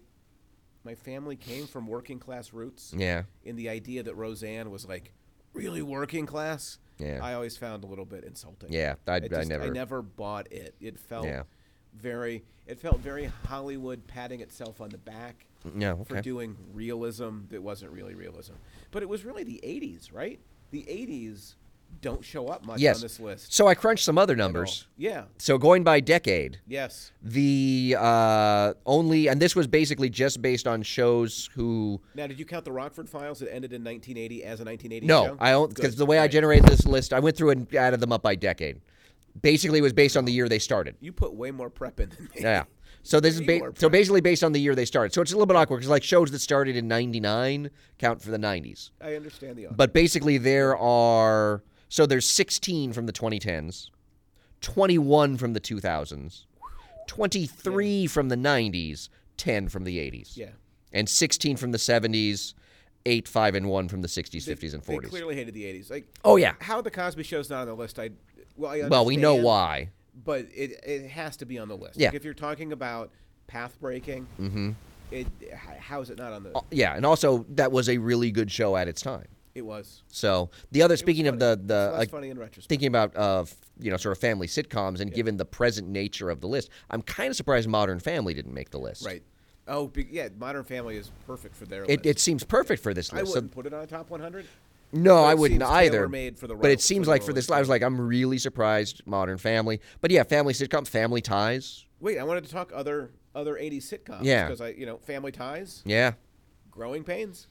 S1: my family came from working class roots.
S2: Yeah.
S1: In the idea that Roseanne was like really working class,
S2: Yeah.
S1: I always found a little bit insulting.
S2: Yeah. I,
S1: It
S2: I
S1: just-
S2: never.
S1: I never bought it. It felt
S2: Yeah.
S1: very. It felt very Hollywood patting itself on the back
S2: No.
S1: for
S2: Okay.
S1: doing realism that wasn't really realism. But it was really the eighties, right? The eighties don't show up much
S2: Yes.
S1: on this list.
S2: So I crunched some other
S1: at all.
S2: numbers.
S1: Yeah.
S2: So going by decade,
S1: Yes.
S2: the uh, only, and this was basically just based on shows who.
S1: Now, did you count the Rockford Files that ended in nineteen eighty as a nineteen eighty
S2: No,
S1: show?
S2: I don't,
S1: Good.
S2: because the way I
S1: Right.
S2: generated this list, I went through and added them up by decade. Basically, it was based on the year they started.
S1: You put way more prep in than me.
S2: Yeah. So this is
S1: Way
S2: ba-
S1: more
S2: so
S1: prep.
S2: basically based on the year they started. So it's a little bit awkward because like shows that started in ninety-nine count for the nineties.
S1: I understand the.
S2: But basically there are so there's sixteen from the twenty tens, twenty-one from the two thousands, twenty-three from the nineties, ten from the eighties.
S1: Yeah.
S2: And sixteen from the seventies, eight, five, and one from the sixties,
S1: They-
S2: fifties, and
S1: They
S2: forties.
S1: clearly hated the eighties. Like,
S2: Oh yeah.
S1: how the Cosby Show's not on the list? I well, I
S2: Well, we know
S1: understand,
S2: why.
S1: but it it has to be on the list.
S2: Yeah.
S1: Like if you're talking about path breaking,
S2: Mm-hmm.
S1: it h- how is it not on the?
S2: Yeah, and also that was a really good show at its time.
S1: It was.
S2: So the other,
S1: It was
S2: speaking of
S1: funny.
S2: the
S1: It's
S2: the
S1: less
S2: like,
S1: funny in retrospect.
S2: thinking about uh, f- you know sort of family sitcoms, and given the present nature of the list, I'm kind of surprised Modern Family didn't make the list.
S1: Right. Oh, be, yeah. Modern Family is perfect for their
S2: It
S1: list.
S2: it seems perfect for this
S1: I
S2: list. So-
S1: wouldn't put it on a top one hundred.
S2: no,
S1: but
S2: I
S1: it
S2: wouldn't
S1: seems
S2: either.
S1: tailor-made for the
S2: but
S1: ro-
S2: it seems
S1: for the
S2: like for
S1: Rolling
S2: this, I was like, I'm really surprised Modern Family. But yeah, family sitcom, Family Ties.
S1: Wait, I wanted to talk other other eighties sitcoms.
S2: Yeah.
S1: Because I, you know, Family Ties,
S2: Yeah,
S1: Growing Pains.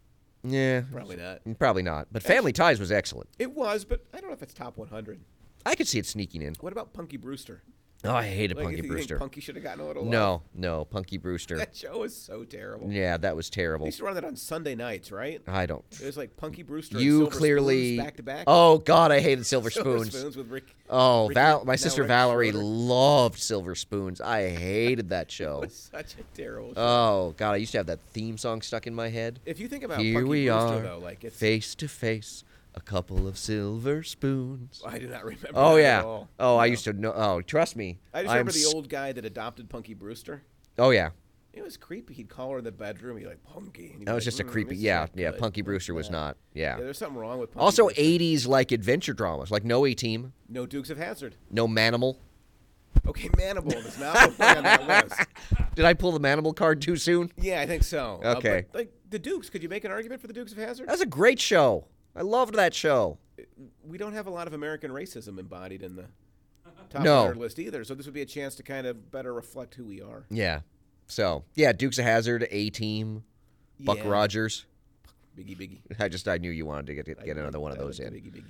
S2: yeah,
S1: Probably not.
S2: probably not. But Family Ties was excellent.
S1: It was, but I don't know if it's top one hundred.
S2: I could see it sneaking in.
S1: What about Punky Brewster?
S2: Oh, I hated
S1: Like,
S2: Punky
S1: you think
S2: Brewster.
S1: Punky should have gotten a little love?
S2: No, no, Punky Brewster.
S1: That show was so terrible.
S2: Yeah, that was
S1: They
S2: terrible.
S1: used to run that on Sunday nights, right?
S2: I don't.
S1: It was like Punky Brewster and
S2: You
S1: Silver
S2: clearly.
S1: Spoons back to back.
S2: Oh God, I hated Silver
S1: Silver
S2: Spoons.
S1: Spoons with Rick.
S2: Oh,
S1: Ricky-
S2: Val, my
S1: now
S2: sister
S1: Rick
S2: Valerie
S1: Schroeder.
S2: loved Silver Spoons. I hated that
S1: It
S2: show.
S1: was such a terrible show.
S2: Oh God, I used to have that theme song stuck in my head.
S1: if you think about
S2: Here
S1: Punky
S2: we
S1: Brewster,
S2: are,
S1: though, like it's,
S2: face to face, a couple of silver spoons.
S1: I do not remember.
S2: Oh
S1: that
S2: yeah.
S1: At all.
S2: Oh, I
S1: No.
S2: used to know. Oh, trust me.
S1: I just
S2: I'm
S1: remember the
S2: s-
S1: old guy that adopted Punky Brewster.
S2: Oh yeah,
S1: It was creepy. He'd call her in the bedroom. He'd be like, Punky. And he'd be
S2: that was
S1: like,
S2: just a
S1: "Mm,
S2: creepy.
S1: this is
S2: Yeah,
S1: not
S2: yeah.
S1: good.
S2: Punky Brewster was
S1: Yeah.
S2: not. Yeah.
S1: Yeah, there's something wrong with Punky
S2: Also,
S1: Brewster.
S2: eighties like adventure dramas, like No A Team,
S1: No Dukes of Hazzard.
S2: No Manimal.
S1: Okay, Manimal does not belong on that list.
S2: Did I pull the Manimal card too soon?
S1: Yeah, I think so. Uh,
S2: Okay.
S1: but, like the Dukes, could you make an argument for the Dukes of Hazzard?
S2: That's a great show. I loved that show.
S1: We don't have a lot of American racism embodied in the top
S2: No.
S1: one hundred list either, so this would be a chance to kind of better reflect who we are.
S2: Yeah. So yeah, Dukes of Hazzard, A Team, Buck
S1: Yeah.
S2: Rogers.
S1: Biggie, biggie.
S2: I just I knew you wanted to get get,
S1: I-
S2: get another one of
S1: I
S2: those
S1: like
S2: in.
S1: the Biggie, biggie.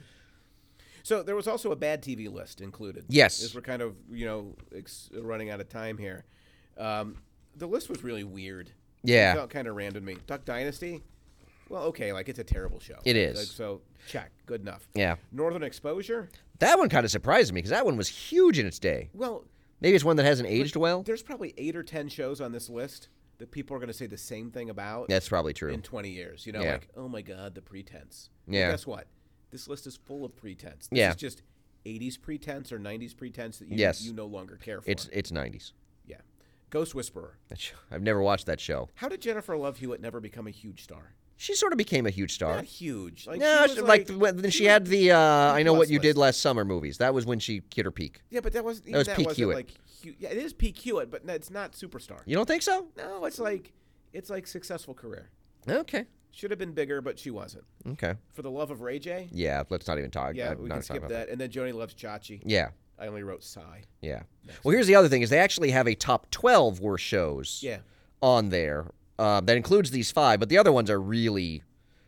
S1: So there was also a bad T V list included.
S2: Yes.
S1: As we're kind of you know ex- running out of time here. Um, the list was really weird.
S2: Yeah.
S1: It felt kind of random to me. Duck Dynasty. Well, okay, like it's a terrible show.
S2: It is.
S1: Like, so check, good enough.
S2: Yeah.
S1: Northern Exposure.
S2: That one kind of surprised me because that one was huge in its day.
S1: Well,
S2: Maybe it's one that hasn't aged well.
S1: there's probably eight or ten shows on this list that people are going to say the same thing about
S2: That's probably true.
S1: in twenty years. You know,
S2: Yeah.
S1: like, oh my God, The Pretense. Well,
S2: Yeah.
S1: guess what? This list is full of pretense. This
S2: Yeah.
S1: is just eighties pretense or nineties pretense that you
S2: Yes.
S1: you no longer care for.
S2: It's it's nineties.
S1: yeah. Ghost Whisperer.
S2: That show, I've never watched that show.
S1: How did Jennifer Love Hewitt never become a huge star?
S2: She sort of became a huge star.
S1: Not huge. Like,
S2: No,
S1: she was
S2: she- like,
S1: like,
S2: when
S1: she
S2: she
S1: was
S2: had the uh, I Know What
S1: B-plus
S2: You Did
S1: list.
S2: Last Summer movies. That was when she hit her peak.
S1: Yeah, but that was even
S2: was
S1: that
S2: Peak
S1: wasn't
S2: Hewitt.
S1: like Hew- yeah, it is Peak Hewitt, but no, it's not superstar.
S2: You don't think so?
S1: No, it's like it's like successful career.
S2: Okay.
S1: Should have been bigger, but she wasn't.
S2: Okay.
S1: For the Love of Ray J.
S2: Yeah, let's not even talk.
S1: Yeah,
S2: I'm
S1: we
S2: not
S1: can
S2: talking
S1: skip
S2: about
S1: that. And then Joni Loves Chachi.
S2: Yeah,
S1: I only wrote Sigh.
S2: yeah. Well, here's the other thing: is they actually have a top twelve worst shows
S1: Yeah.
S2: on there. Uh, that includes these five, but the other ones are really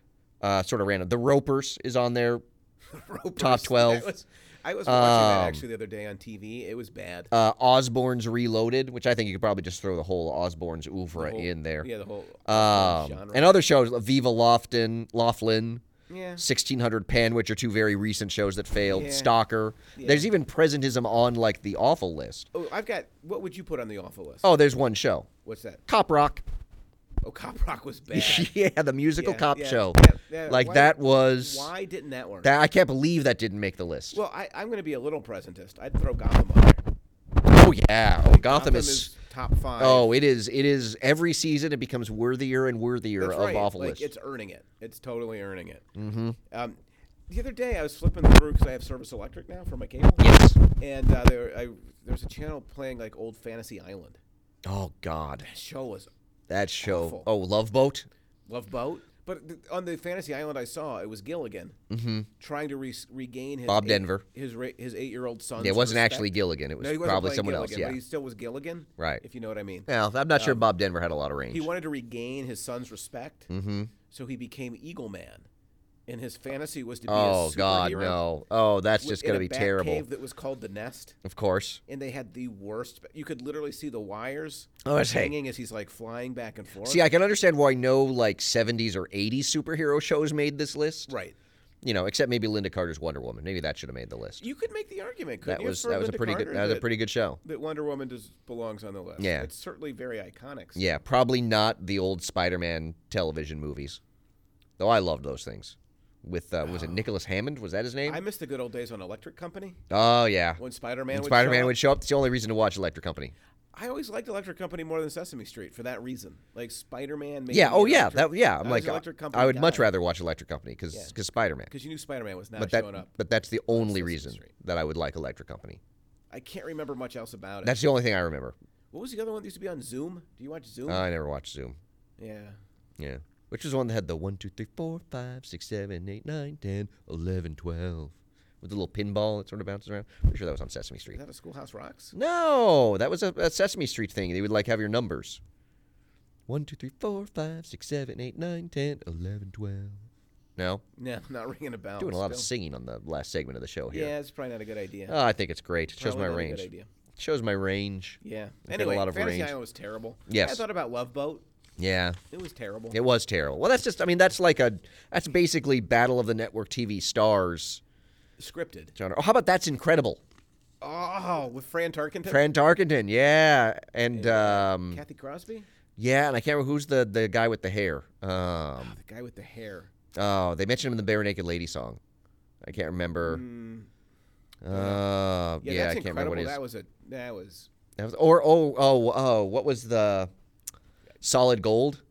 S2: uh, sort of random. The Ropers is on there.
S1: Ropers.
S2: Top twelve.
S1: I was, I was watching that
S2: Um,
S1: actually the other day on T V. It was bad.
S2: Uh, Osborne's Reloaded, which I think you could probably just throw the whole Osborne's oeuvre
S1: The whole-
S2: in there.
S1: Yeah, the whole
S2: Um,
S1: genre.
S2: and other shows, Viva Lofton, Laughlin,
S1: yeah.
S2: sixteen hundred Penn, which are two very recent shows that failed.
S1: Yeah.
S2: Stalker.
S1: Yeah.
S2: There's even presentism on like the awful list.
S1: Oh, I've got. What would you put on the awful list?
S2: Oh, there's one show,
S1: What's that?
S2: Cop Rock.
S1: Oh, Cop Rock was bad.
S2: yeah, the musical
S1: Yeah,
S2: cop
S1: yeah,
S2: show.
S1: yeah, yeah.
S2: Like
S1: Why-
S2: that was.
S1: Why didn't that work?
S2: That I can't believe that didn't make the list.
S1: Well, I, I'm going to be a little presentist. I'd throw Gotham on there.
S2: oh yeah, oh Gotham, is.
S1: is top five.
S2: Oh, it is. It is. Every season, it becomes worthier and worthier
S1: That's
S2: of
S1: right.
S2: awful
S1: like,
S2: list.
S1: It's earning it. It's totally earning it.
S2: Mm-hmm.
S1: Um, the other day, I was flipping through because I have Service Electric now for my cable.
S2: Yes.
S1: And uh, there, I, there was a channel playing like old Fantasy Island.
S2: Oh God,
S1: That show was
S2: that show.
S1: Awful.
S2: Oh, Love Boat.
S1: Love Boat. But th- on the Fantasy Island I saw, it was Gilligan
S2: Mm-hmm.
S1: trying to re- regain his
S2: Bob
S1: eight-
S2: Denver.
S1: his ra- his eight year old son.
S2: Yeah, it wasn't actually Gilligan. It was
S1: no, he wasn't
S2: probably
S1: playing
S2: someone
S1: Gilligan,
S2: else. Yeah.
S1: but he still was Gilligan.
S2: Right.
S1: If you know what I mean.
S2: Well, I'm not sure
S1: Um,
S2: Bob Denver had a lot of range.
S1: He wanted to regain his son's respect,
S2: Mm-hmm.
S1: so he became Eagle Man, and his fantasy was to be
S2: Oh
S1: a
S2: God,
S1: superhero
S2: no. Oh, that's
S1: wi-
S2: just
S1: in
S2: gonna
S1: a
S2: be
S1: bat
S2: terrible.
S1: Cave that was called the Nest,
S2: Of course.
S1: and they had the worst. You could literally see the wires
S2: Oh, I see.
S1: hanging as he's like flying back and forth.
S2: See, I can understand why no like seventies or eighties superhero shows made this list.
S1: right.
S2: You know, except maybe Linda Carter's Wonder Woman. Maybe that should have made the list.
S1: You could make the argument. Couldn't
S2: That
S1: you,
S2: was
S1: for
S2: that was a
S1: Linda
S2: pretty good
S1: Carter
S2: that was a
S1: that-
S2: pretty good show.
S1: That Wonder Woman does belongs on the list.
S2: Yeah.
S1: It's certainly very iconic.
S2: Yeah, probably not the old Spider-Man television movies, though I loved those things. With uh, was it Nicholas Hammond? Was that his name?
S1: I miss the good old days on Electric Company
S2: oh yeah.
S1: when Spider-Man
S2: When
S1: would
S2: Spider-Man
S1: show
S2: would
S1: up.
S2: show up, it's the only reason to watch Electric Company.
S1: I always liked Electric Company more than Sesame Street for that reason. Like Spider-Man. Made
S2: Yeah.
S1: me
S2: Oh
S1: an
S2: yeah.
S1: Electric-
S2: That yeah. I'm
S1: I
S2: like
S1: was an Electric Company
S2: I would much
S1: guy.
S2: rather watch Electric Company because
S1: Yeah.
S2: Spider-Man.
S1: Because you knew Spider-Man was not
S2: But that
S1: showing up.
S2: but that's the only
S1: Sesame
S2: reason
S1: Street.
S2: that I would like Electric Company.
S1: I can't remember much else about it.
S2: That's the only thing I remember.
S1: What was the other one that used to be on Zoom? Do you watch Zoom?
S2: I never watched Zoom.
S1: yeah.
S2: Yeah. Which was the one that had the one, two, three, four, five, six, seven, eight, nine, ten, eleven, twelve. With the little pinball that sort of bounces around. Pretty sure that was on Sesame
S1: Is
S2: Street.
S1: that a Schoolhouse Rocks?
S2: No, that was a, a Sesame Street thing. They would like have your numbers. One, two, three, four, five, six, seven, eight, nine, ten, eleven, twelve. No?
S1: No, not ringing a bell.
S2: Doing a lot of
S1: still.
S2: singing on the last segment of the show here.
S1: Yeah, it's probably not a good idea.
S2: Oh, I think it's great. It shows
S1: Probably
S2: my
S1: not a
S2: range.
S1: good idea.
S2: Shows my range.
S1: Yeah.
S2: I've got a
S1: Anyway,
S2: lot of
S1: Fantasy
S2: range.
S1: Island was terrible.
S2: Yes.
S1: I thought about Love Boat.
S2: Yeah.
S1: It was terrible.
S2: It was terrible. Well, that's just, I mean, that's like a, that's basically Battle of the Network T V Stars
S1: Scripted.
S2: genre. Oh, how about That's Incredible?
S1: Oh, with Fran Tarkenton.
S2: Fran Tarkenton, yeah. And, um,
S1: Kathy Crosby.
S2: yeah, and I can't remember who's the, the guy with the hair. Um,
S1: The guy with the hair.
S2: oh, they mentioned him in the Bare Naked Lady song. I can't remember.
S1: Mm,
S2: Uh,
S1: yeah,
S2: yeah,
S1: that's
S2: I can't
S1: incredible.
S2: remember what it is.
S1: That was a. That was.
S2: That was, or oh oh oh, what was the Solid Gold?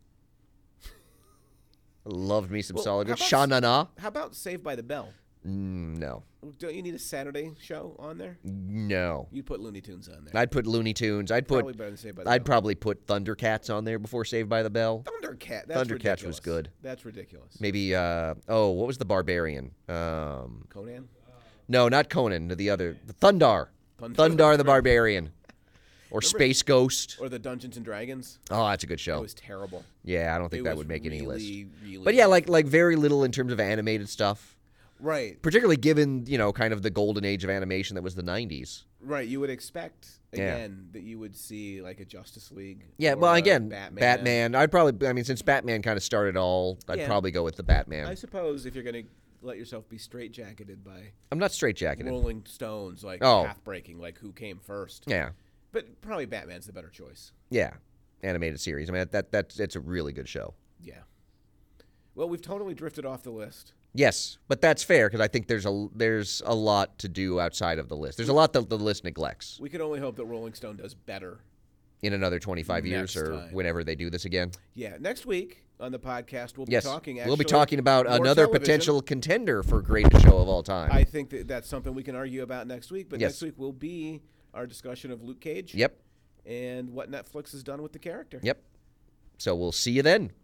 S2: Loved me some
S1: Well,
S2: Solid
S1: how
S2: Gold.
S1: about-
S2: Sha Na Na?
S1: How about Saved by the Bell?
S2: Mm, no,
S1: Don't you need a Saturday show on there?
S2: no.
S1: You put Looney Tunes on there.
S2: I'd put Looney Tunes. I'd put.
S1: Probably better than Saved by the
S2: I'd
S1: Bell.
S2: probably put Thundercats on there before Saved by the Bell.
S1: Thundercat. That's
S2: Thundercats
S1: ridiculous.
S2: was good.
S1: That's ridiculous.
S2: Maybe. Uh, oh, what was the Barbarian? Um,
S1: Conan.
S2: no, not Conan. The other, the Thundar.
S1: Thundar.
S2: Thundar the Barbarian, or Space Ghost.
S1: Or the Dungeons and Dragons.
S2: Oh, that's a good
S1: It
S2: show.
S1: was terrible.
S2: Yeah, I don't think
S1: It
S2: that
S1: was
S2: would make any list.
S1: really, really
S2: But yeah, like
S1: awful.
S2: like very little in terms of animated stuff.
S1: right,
S2: Particularly given, you know, kind of the golden age of animation that was the nineties.
S1: right. You would expect
S2: Yeah.
S1: again that you would see like a Justice League.
S2: Yeah,
S1: or
S2: well,
S1: a
S2: again,
S1: Batman.
S2: Batman. I'd probably, I mean, since Batman kind of started all, I'd
S1: Yeah.
S2: probably go with the Batman.
S1: I suppose if you're gonna let yourself be straitjacketed by
S2: I'm not straitjacketed.
S1: Rolling Stones, like
S2: Oh.
S1: path breaking, like who came first.
S2: Yeah,
S1: But probably Batman's the better choice.
S2: yeah. Animated series. I mean, that, that that's it's a really good show.
S1: Yeah. Well, we've totally drifted off the list.
S2: Yes, but that's fair because I think there's a there's a lot to do outside of the list. There's a lot that the list neglects.
S1: We can only hope that Rolling Stone does better.
S2: In another twenty-five years
S1: Next
S2: or
S1: time.
S2: whenever they do this again.
S1: Yeah, next week on the podcast we'll
S2: Yes,
S1: be talking. Actually,
S2: we'll be talking about
S1: more
S2: another
S1: television.
S2: potential contender for greatest show of all time.
S1: I think that that's something we can argue about next week. But
S2: Yes.
S1: next week will be our discussion of Luke Cage.
S2: Yep,
S1: And what Netflix has done with the character.
S2: yep. So we'll see you then.